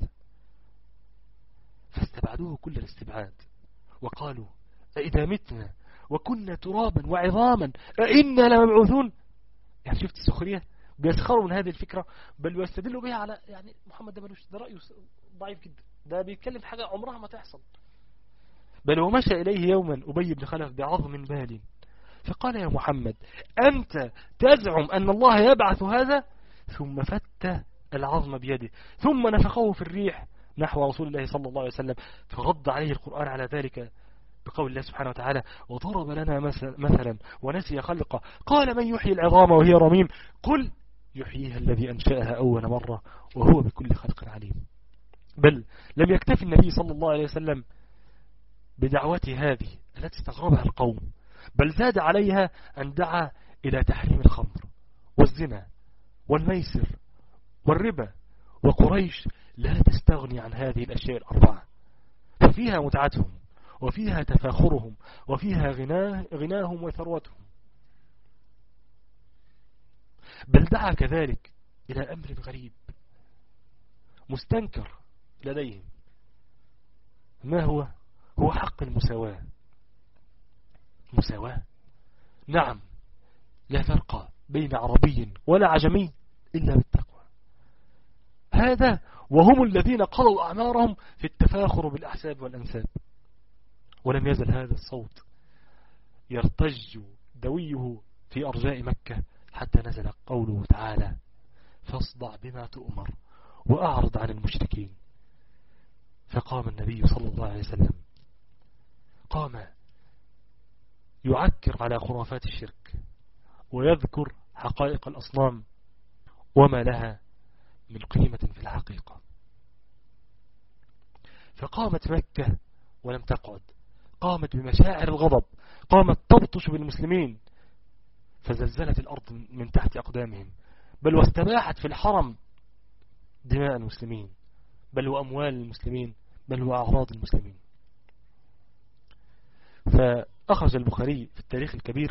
A: فاستبعدوه كل الاستبعاد وقالوا: أإذا متنا وكنا ترابا وعظاما أإنا لمبعوثون. يعني شفت السخرية، بيسخروا من هذه الفكرة، بل ويستدلوا بها على يعني محمد ده ملوش، ده رأيه ضعيف جدا، ده بيتكلم في حاجة عمرها ما تحصل. بل ومشى إليه يوما أبي بن خلف بعظم بال فقال: يا محمد، أنت تزعم أن الله يبعث هذا؟ ثم فت العظم بيده ثم نفخه في الريح نحو رسول الله صلى الله عليه وسلم، فرد عليه القرآن على ذلك بقول الله سبحانه وتعالى: وضرب لنا مثلا ونسي خلقه قال: من يحيي العظام وهي رميم قل يحييها الذي أنشأها أول مرة وهو بكل خلق عليم. بل لم يكتفي النبي صلى الله عليه وسلم بدعوته هذه التي استغربها القوم، بل زاد عليها أن دعا إلى تحريم الخمر والزنا والميسر والربا، وقريش لا تستغني عن هذه الأشياء الأربعة، ففيها متعتهم وفيها تفاخرهم وفيها غناهم وثروتهم. بل دعا كذلك إلى أمر غريب مستنكر لديهم، ما هو حق المساواة. مساواة؟ نعم، لا فرق بين عربي ولا عجمي إلا بالتقوى. هذا وهم الذين قضوا أعمارهم في التفاخر بالأحساب والأنساب. ولم يزل هذا الصوت يرتج دويه في أرجاء مكة حتى نزل قوله تعالى: فاصدع بما تؤمر وأعرض عن المشركين. فقام النبي صلى الله عليه وسلم قام يعكر على خرافات الشرك ويذكر حقائق الأصنام وما لها من قيمة في الحقيقة. فقامت مكة ولم تقعد، قامت بمشاعر الغضب، قامت تبطش بالمسلمين، فزلزلت الأرض من تحت أقدامهم، بل واستباحت في الحرم دماء المسلمين، بل وأموال المسلمين، بل وأعراض المسلمين. فأخرج البخاري في التاريخ الكبير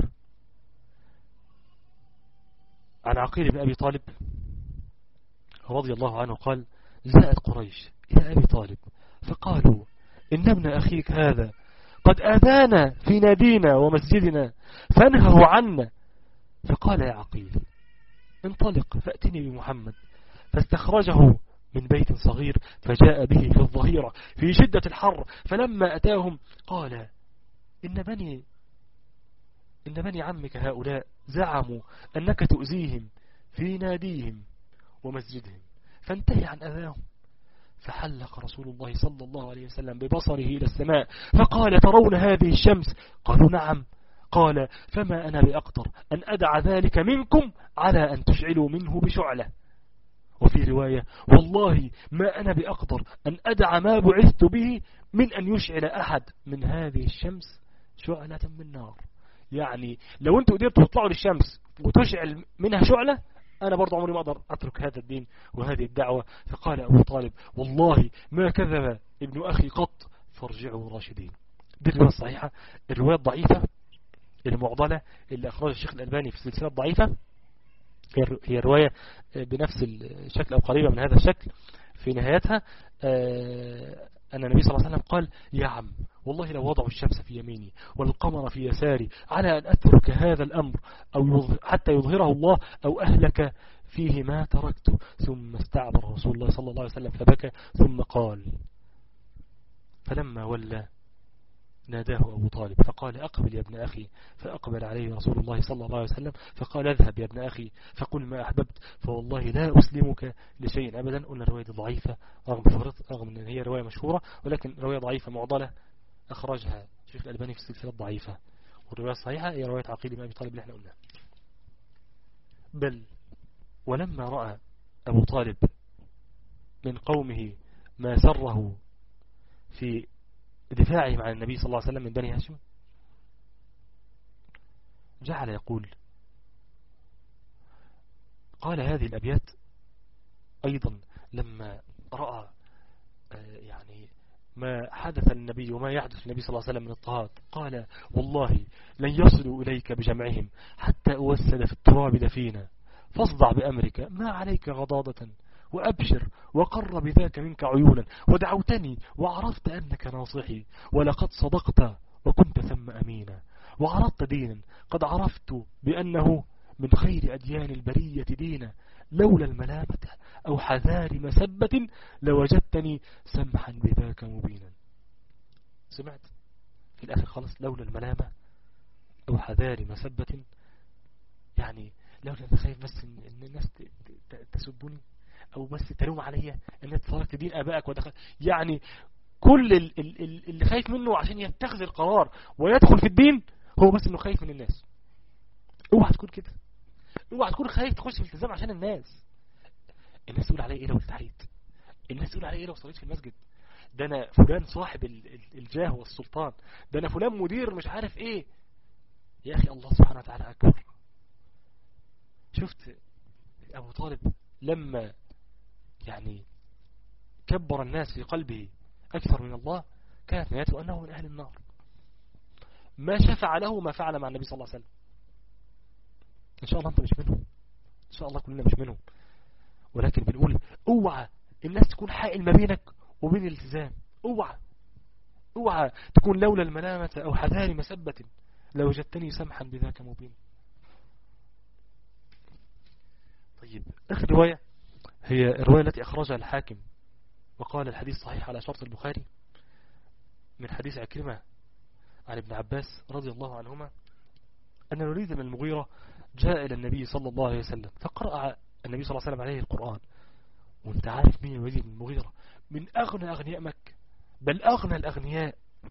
A: عن عقيل بن أبي طالب رضي الله عنه قال: جاءت قريش إلى أبي طالب فقالوا: إن ابن أخيك هذا قد آذانا في نادينا ومسجدنا فانهه عنا. فقال: يا عقيل، انطلق فأتني بمحمد. فاستخرجه من بيت صغير فجاء به في الظهيرة في شدة الحر، فلما أتاهم قال: إن بني عمك هؤلاء زعموا أنك تؤذيهم في ناديهم ومسجدهم، فانتهي عن أذاهم. فحلق رسول الله صلى الله عليه وسلم ببصره إلى السماء فقال: ترون هذه الشمس؟ قالوا: نعم. قال: فما أنا بأقدر أن أدع ذلك منكم على أن تشعلوا منه بشعلة. وفي رواية: والله ما أنا بأقدر أن أدع ما بعثت به من أن يشعل أحد من هذه الشمس شعلة من نار. يعني لو أنتوا قدرتوا تطلعوا للشمس وتشعل منها شعلة، أنا برضو عمري ما أقدر أترك هذا الدين وهذه الدعوة. فقال أبو طالب: والله ما كذب ابن أخي قط، فارجعوا راشدين. دي الرواية الصحيحة. الرواية الضعيفة المعضلة اللي أخرج الشيخ الألباني في السلسلة الضعيفة هي رواية بنفس الشكل أو قريبة من هذا الشكل. في نهايتها أن النبي صلى الله عليه وسلم قال: يا عم، والله لو وضعوا الشمس في يميني والقمر في يساري على أن أترك هذا الأمر أو حتى يظهره الله أو أهلك فيه ما تركته. ثم استعبر رسول الله صلى الله عليه وسلم فبكى، ثم قال: فلما ولى ناداه أبو طالب فقال: أقبل يا ابن أخي. فأقبل عليه رسول الله صلى الله عليه وسلم فقال: اذهب يا ابن أخي فقل ما أحببت، فوالله لا أسلمك لشيء أبدا. قلنا الرواية ضعيفة رغم أن هي رواية مشهورة، ولكن رواية ضعيفة معضلة أخرجها الشيخ الألباني في السلسلة الضعيفة. والرواية الصحيحة هي رواية عقيل بن أبي طالب اللي احنا قلناها. بل ولما رأى أبو طالب من قومه ما سره في دفاعهم عن النبي صلى الله عليه وسلم من بني هاشم جعل يقول، قال هذه الأبيات أيضا لما رأى يعني ما حدث للنبي وما يحدث للنبي صلى الله عليه وسلم من اضطهاد، قال والله لن يصلوا إليك بجمعهم حتى أوسد في التراب دفينا، فاصدع بأمرك ما عليك غضاضة، وأبشر وقر بذاك منك عيونا، ودعوتني وعرفت أنك ناصحي، ولقد صدقت وكنت ثم أمينا، وعرضت دينا قد عرفت بأنه من خير أديان البرية دينا، لولا الملامة أو حذار مسبة لوجدتني سمحا بذاك مبينا. سمعت في الآخر خلص، لولا الملامة أو حذار مسبة، يعني لولا أنا خايف بس إن الناس تسبني أو بس تلوم عليا أن تركت دين آبائك ودخل، يعني كل اللي خايف منه عشان يتخذ القرار ويدخل في الدين هو بس إنه خايف من الناس. اوعى تكون كده، اوعى تكون خايف تخش في الالتزام عشان الناس تقول علي ايه لو التحيت، الناس تقول علي ايه لو صليت في المسجد، ده انا فلان صاحب الجاه والسلطان، ده انا فلان مدير مش عارف ايه. يا اخي الله سبحانه وتعالى اكبر. شفت ابو طالب لما يعني كبر الناس في قلبه اكثر من الله، كانت نيته انه من اهل النار، ما شفع له ما فعل مع النبي صلى الله عليه وسلم. ان شاء الله انت مش منهم، ان شاء الله كلنا مش منهم، ولكن بنقول اوعى الناس تكون حائل ما بينك وبين الالتزام، اوعى تكون لولا الملامة او حذار مسبة لوجدتني سمحا بذاك مبين. طيب اخر رواية هي الرواية التي اخرجها الحاكم وقال الحديث صحيح على شرط البخاري، من حديث عكرمة عن ابن عباس رضي الله عنهما أن الوليد بن المغيرة جاء إلى النبي صلى الله عليه وسلم فقرأ النبي صلى الله عليه وسلم عليه القرآن. وانت عارف مين الوليد بن المغيرة؟ من أغنى أغنياء مكة، بل أغنى الأغنياء.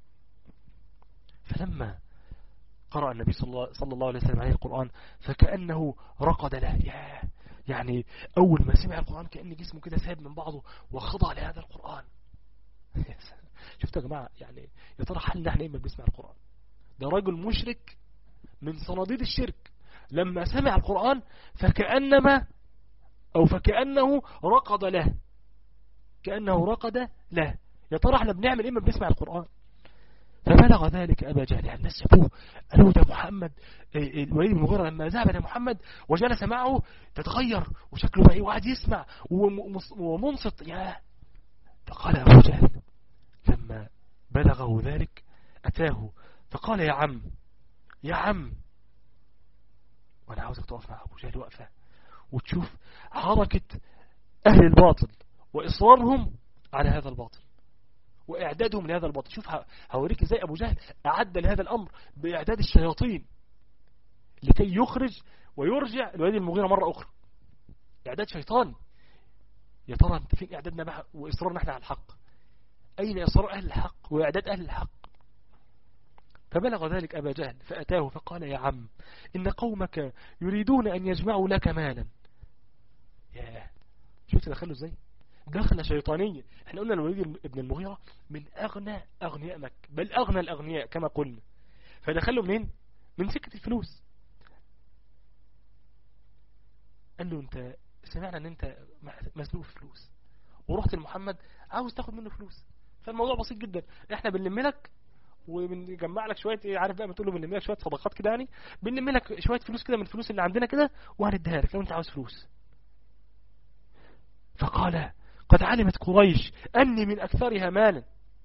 A: فلما قرأ النبي صلى الله عليه وسلم عليه القرآن فكأنه رقد له، يعني أول ما سمع القرآن كأن جسمه كده ساب من بعضه وخضع لهذا القرآن. شفتوا يا جماعة، يعني يا ترى حل احنا اما بنسمع القرآن؟ ده رجل مشرك من صناديد الشرك لما سمع القرآن فكأنه رقد له، كأنه رقد له. يا ترى احنا بنعمل اما بنسمع القرآن؟ فبلغ ذلك أبا جهل، يعني الناس شافوه قالوا ده محمد. الوليد بن المغيرة لما ذهب إلى محمد وجلس معه تتغير وشكله بقى وقعد يسمع ومنصت. فقال أبو جهل لما بلغه ذلك أتاه فقال يا عم، وأنا عاوزك تقف مع أبو جهل وقفة وتشوف حركة أهل الباطل وإصرارهم على هذا الباطل وإعدادهم لهذا الباطل. شوف هوريك إزاي أبو جهل أعد لهذا الأمر بإعداد الشياطين لكي يخرج ويرجع الوليد المغيرة مرة أخرى. إعداد شيطان. يا ترى أنت فين إعدادنا وإصرارنا نحن على الحق؟ أين إصرار أهل الحق وإعداد أهل الحق؟ فبلغ ذلك أبا جهل فأتاه فقال يا عم إن قومك يريدون أن يجمعوا لك مالا. شفت دخله إزاي؟ دخلة شيطانية. احنا قلنا الوليد ابن المغيرة من أغنى أغنياء مكة، بل أغنى الأغنياء كما قلنا. فدخله منين؟ من سكة الفلوس. قال له انت سمعنا ان انت مسلوق في فلوس ورحت لمحمد عاوز تاخد منه فلوس، فالموضوع بسيط جدا، احنا بنلم لك وبنجمع لك شويه عارف بقى ما تقول له بنلم لك شويه صدقات كده، يعني بنلم لك شويه فلوس كده من الفلوس اللي عندنا كده وهنديها لك لو انت عاوز فلوس. فقال قد علمت قريش اني من اكثرها مالا.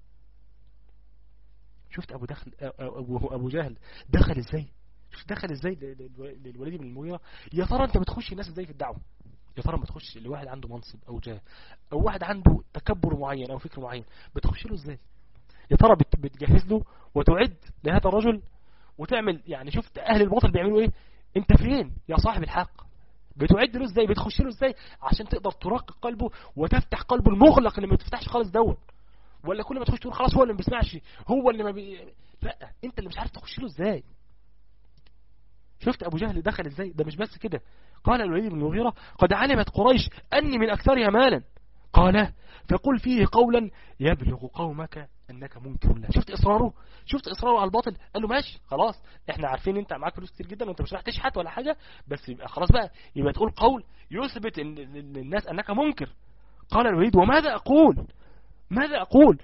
A: شفت ابو جهل دخل ازاي؟ شفت دخل ازاي للوليد بن المغيرة؟ يا ترى انت بتخش الناس ازاي في الدعوه؟ يا ترى ما تخش لواحد عنده منصب او جاه او واحد عنده تكبر معين او فكر معين بتخش له ازاي؟ يا ترى بتجهز له وتعد لهذا الرجل وتعمل، يعني شفت اهل الباطل بيعملوا ايه؟ انت فين يا صاحب الحق؟ بتعد له ازاي؟ بتخش له ازاي عشان تقدر ترقق قلبه وتفتح قلبه المغلق اللي ما بتفتحش خالص دوت؟ ولا كل ما تخش تقول خلاص هو اللي ما بيسمعش، هو اللي ما لا، انت اللي مش عارف تخش له ازاي. شفت ابو جهل دخل ازاي؟ ده مش بس كده، قال الوليد بن المغيرة قد علمت قريش اني من اكثرها مالا. قال فقل فيه قولا يبلغ قومك أنك منكر له. شفت إصراره على الباطل. قال له ماشي خلاص، احنا عارفين انت معاك فلوس كتير جدا وانت مش راح تشحت ولا حاجة، بس يبقى خلاص بقى، يبقى تقول قول يثبت ان الناس أنك منكر. قال الوليد وماذا أقول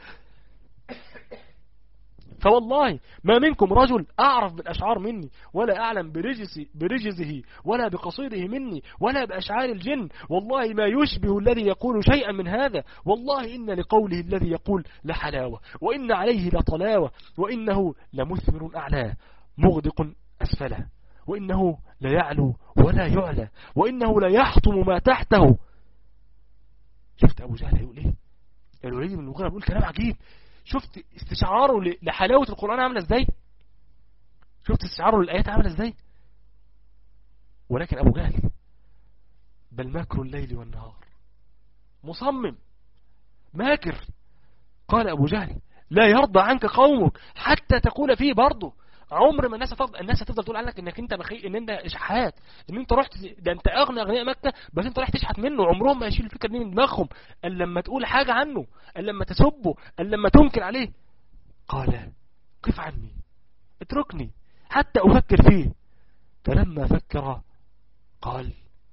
A: فوالله ما منكم رجل أعرف بالأشعار مني، ولا أعلم برجزه ولا بقصيده مني، ولا بأشعار الجن. والله ما يشبه الذي يقول شيئا من هذا. والله إن لقوله الذي يقول لحلاوة، وإن عليه لطلاوة، وإنه لمثمر أعلاه مغدق أسفله، وإنه لا يعلو ولا يعلى، وإنه لا يحطم ما تحته. شفت أبو جهل يقول إيه؟ الوليد بن المغيرة بيقول كلام عجيب. شفت استشعاره لحلاوة القرآن عاملة ازاي، شفت استشعاره للآيات عاملة ازاي. ولكن أبو جهل بل ماكر الليل والنهار، مصمم ماكر. قال أبو جهل لا يرضى عنك قومك حتى تقول فيه برضه. عمر ما الناس هتفضل تقول عنك انك انت بخيل، ان انت اشحات، ان انت رحت، ده انت اغنى اغنياء مكة بس انت رايح تشحت منه. عمرهم ما يشيل الفكرة دي من دماغهم الا لما تقول حاجة عنه، الا لما تسبه، الا لما تنكر عليه. قال قف عني اتركني حتى افكر فيه. فلما فكر قال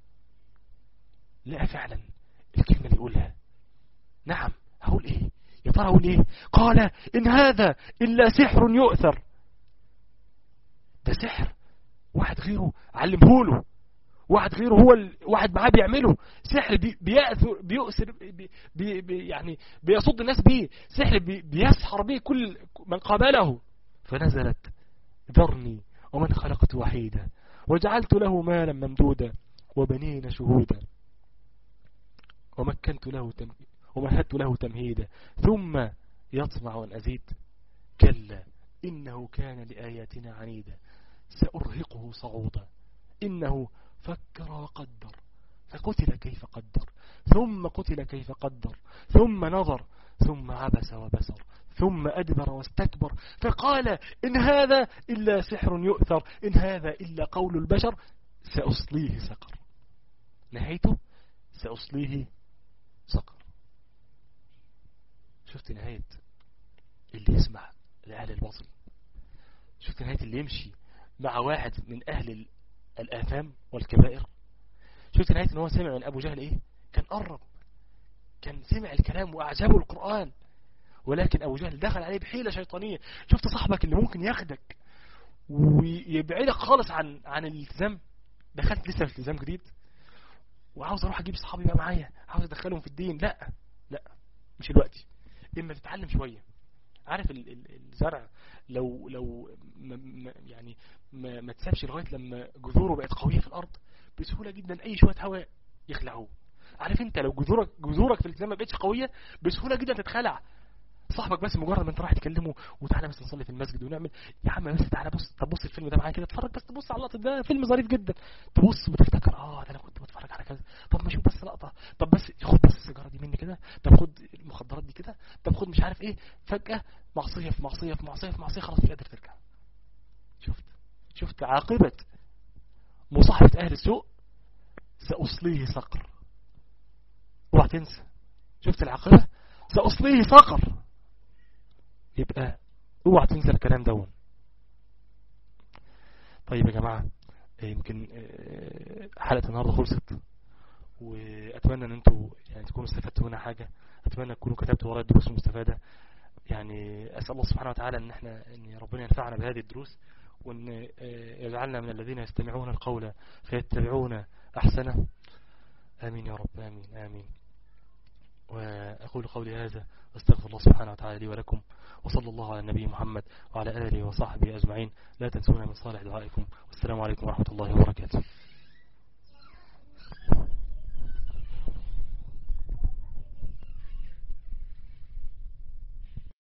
A: لا فعلا الكلمة اللي يقولها، نعم هقول ايه يا ترى، هقول ايه؟ قال ان هذا الا سحر يؤثر. ده سحر واحد غيره علمهوله، واحد غيره هو واحد معاه بيعمله. سحر بيأثر بيؤثر يعني بيصد الناس بيه، سحر بيسحر بيه كل من قابله. فنزلت ذرني ومن خلقت وحيدا وجعلت له مالا ممدودا وبنين شهودا ومهدت له تمهيدا ثم يطمع أن أزيد كلا إنه كان لآياتنا عنيدا سأرهقه صعودا إنه فكر وقدر فقتل كيف قدر ثم قتل كيف قدر ثم نظر ثم عبس وبسر ثم أدبر واستكبر فقال إن هذا إلا سحر يؤثر إن هذا إلا قول البشر سأصليه سقر. نهايته سأصليه سقر. شفت نهاية اللي يسمع لأهل الباطل؟ شفت نهاية اللي يمشي مع واحد من أهل الآثام والكبائر؟ شفت نهاية ان هو سمع من أبو جهل إيه؟ كان قرب، كان سمع الكلام وأعجبه القرآن، ولكن أبو جهل دخل عليه بحيلة شيطانية. شفت صاحبك اللي ممكن ياخدك ويبعدك خالص عن الالتزام؟ دخلت لسه في التزام جديد وعاوز اروح اجيب صحابي بقى معايا، عاوز ادخلهم في الدين. لا مش الوقت، اما تتعلم شوية. عارف الزرع لو يعني ما تسابش لغاية لما جذوره بقت قوية في الارض بسهولة جدا اي شوية هواء يخلعوه. عارف انت لو جذورك في الالتزام ما بقتش قوية بسهولة جدا تتخلع. صاحبك بس مجرد ما انت رايح تكلمه وتعالى بس نصلي في المسجد ونعمل يا عم بس تعالى بص، طب بص الفيلم ده معايا كده، اتفرج بس، تبص على اللقطه ده فيلم ظريف جدا، تبص وتفتكر ده انا كنت بتفرج على كذا، طب ما اشوف بس لقطه، طب بس خد بس السيجاره دي مني كده، طب خد المخدرات دي كده، طب خد مش عارف ايه. فجاه معصيه في معصيه في معصيه في معصيه، خلاص مش قادر ترجع. شفت عاقبه مصاحبه اهل السوء؟ سأصليه سقر. اوعى تنسى، شفت العاقبه؟ سأصليه سقر. يبقى اوعى تنسى الكلام ده. طيب يا جماعة، يمكن حلقة النهاردة خلصت، واتمنى ان انتوا يعني تكونوا استفدتوا منها حاجة، اتمنى تكونوا كتبتوا ورايا الدروس المستفادة. يعني اسال الله سبحانه وتعالى ان ربنا ينفعنا بهذه الدروس، وان يجعلنا من الذين يستمعون القول فيتبعون احسنه. امين يا رب، امين امين. وأقول قولي هذا واستغفر الله سبحانه وتعالى لي ولكم، وصلى الله على النبي محمد وعلى آله وصحبه أجمعين. لا تنسونا من صالح دعائكم، والسلام عليكم ورحمة الله وبركاته.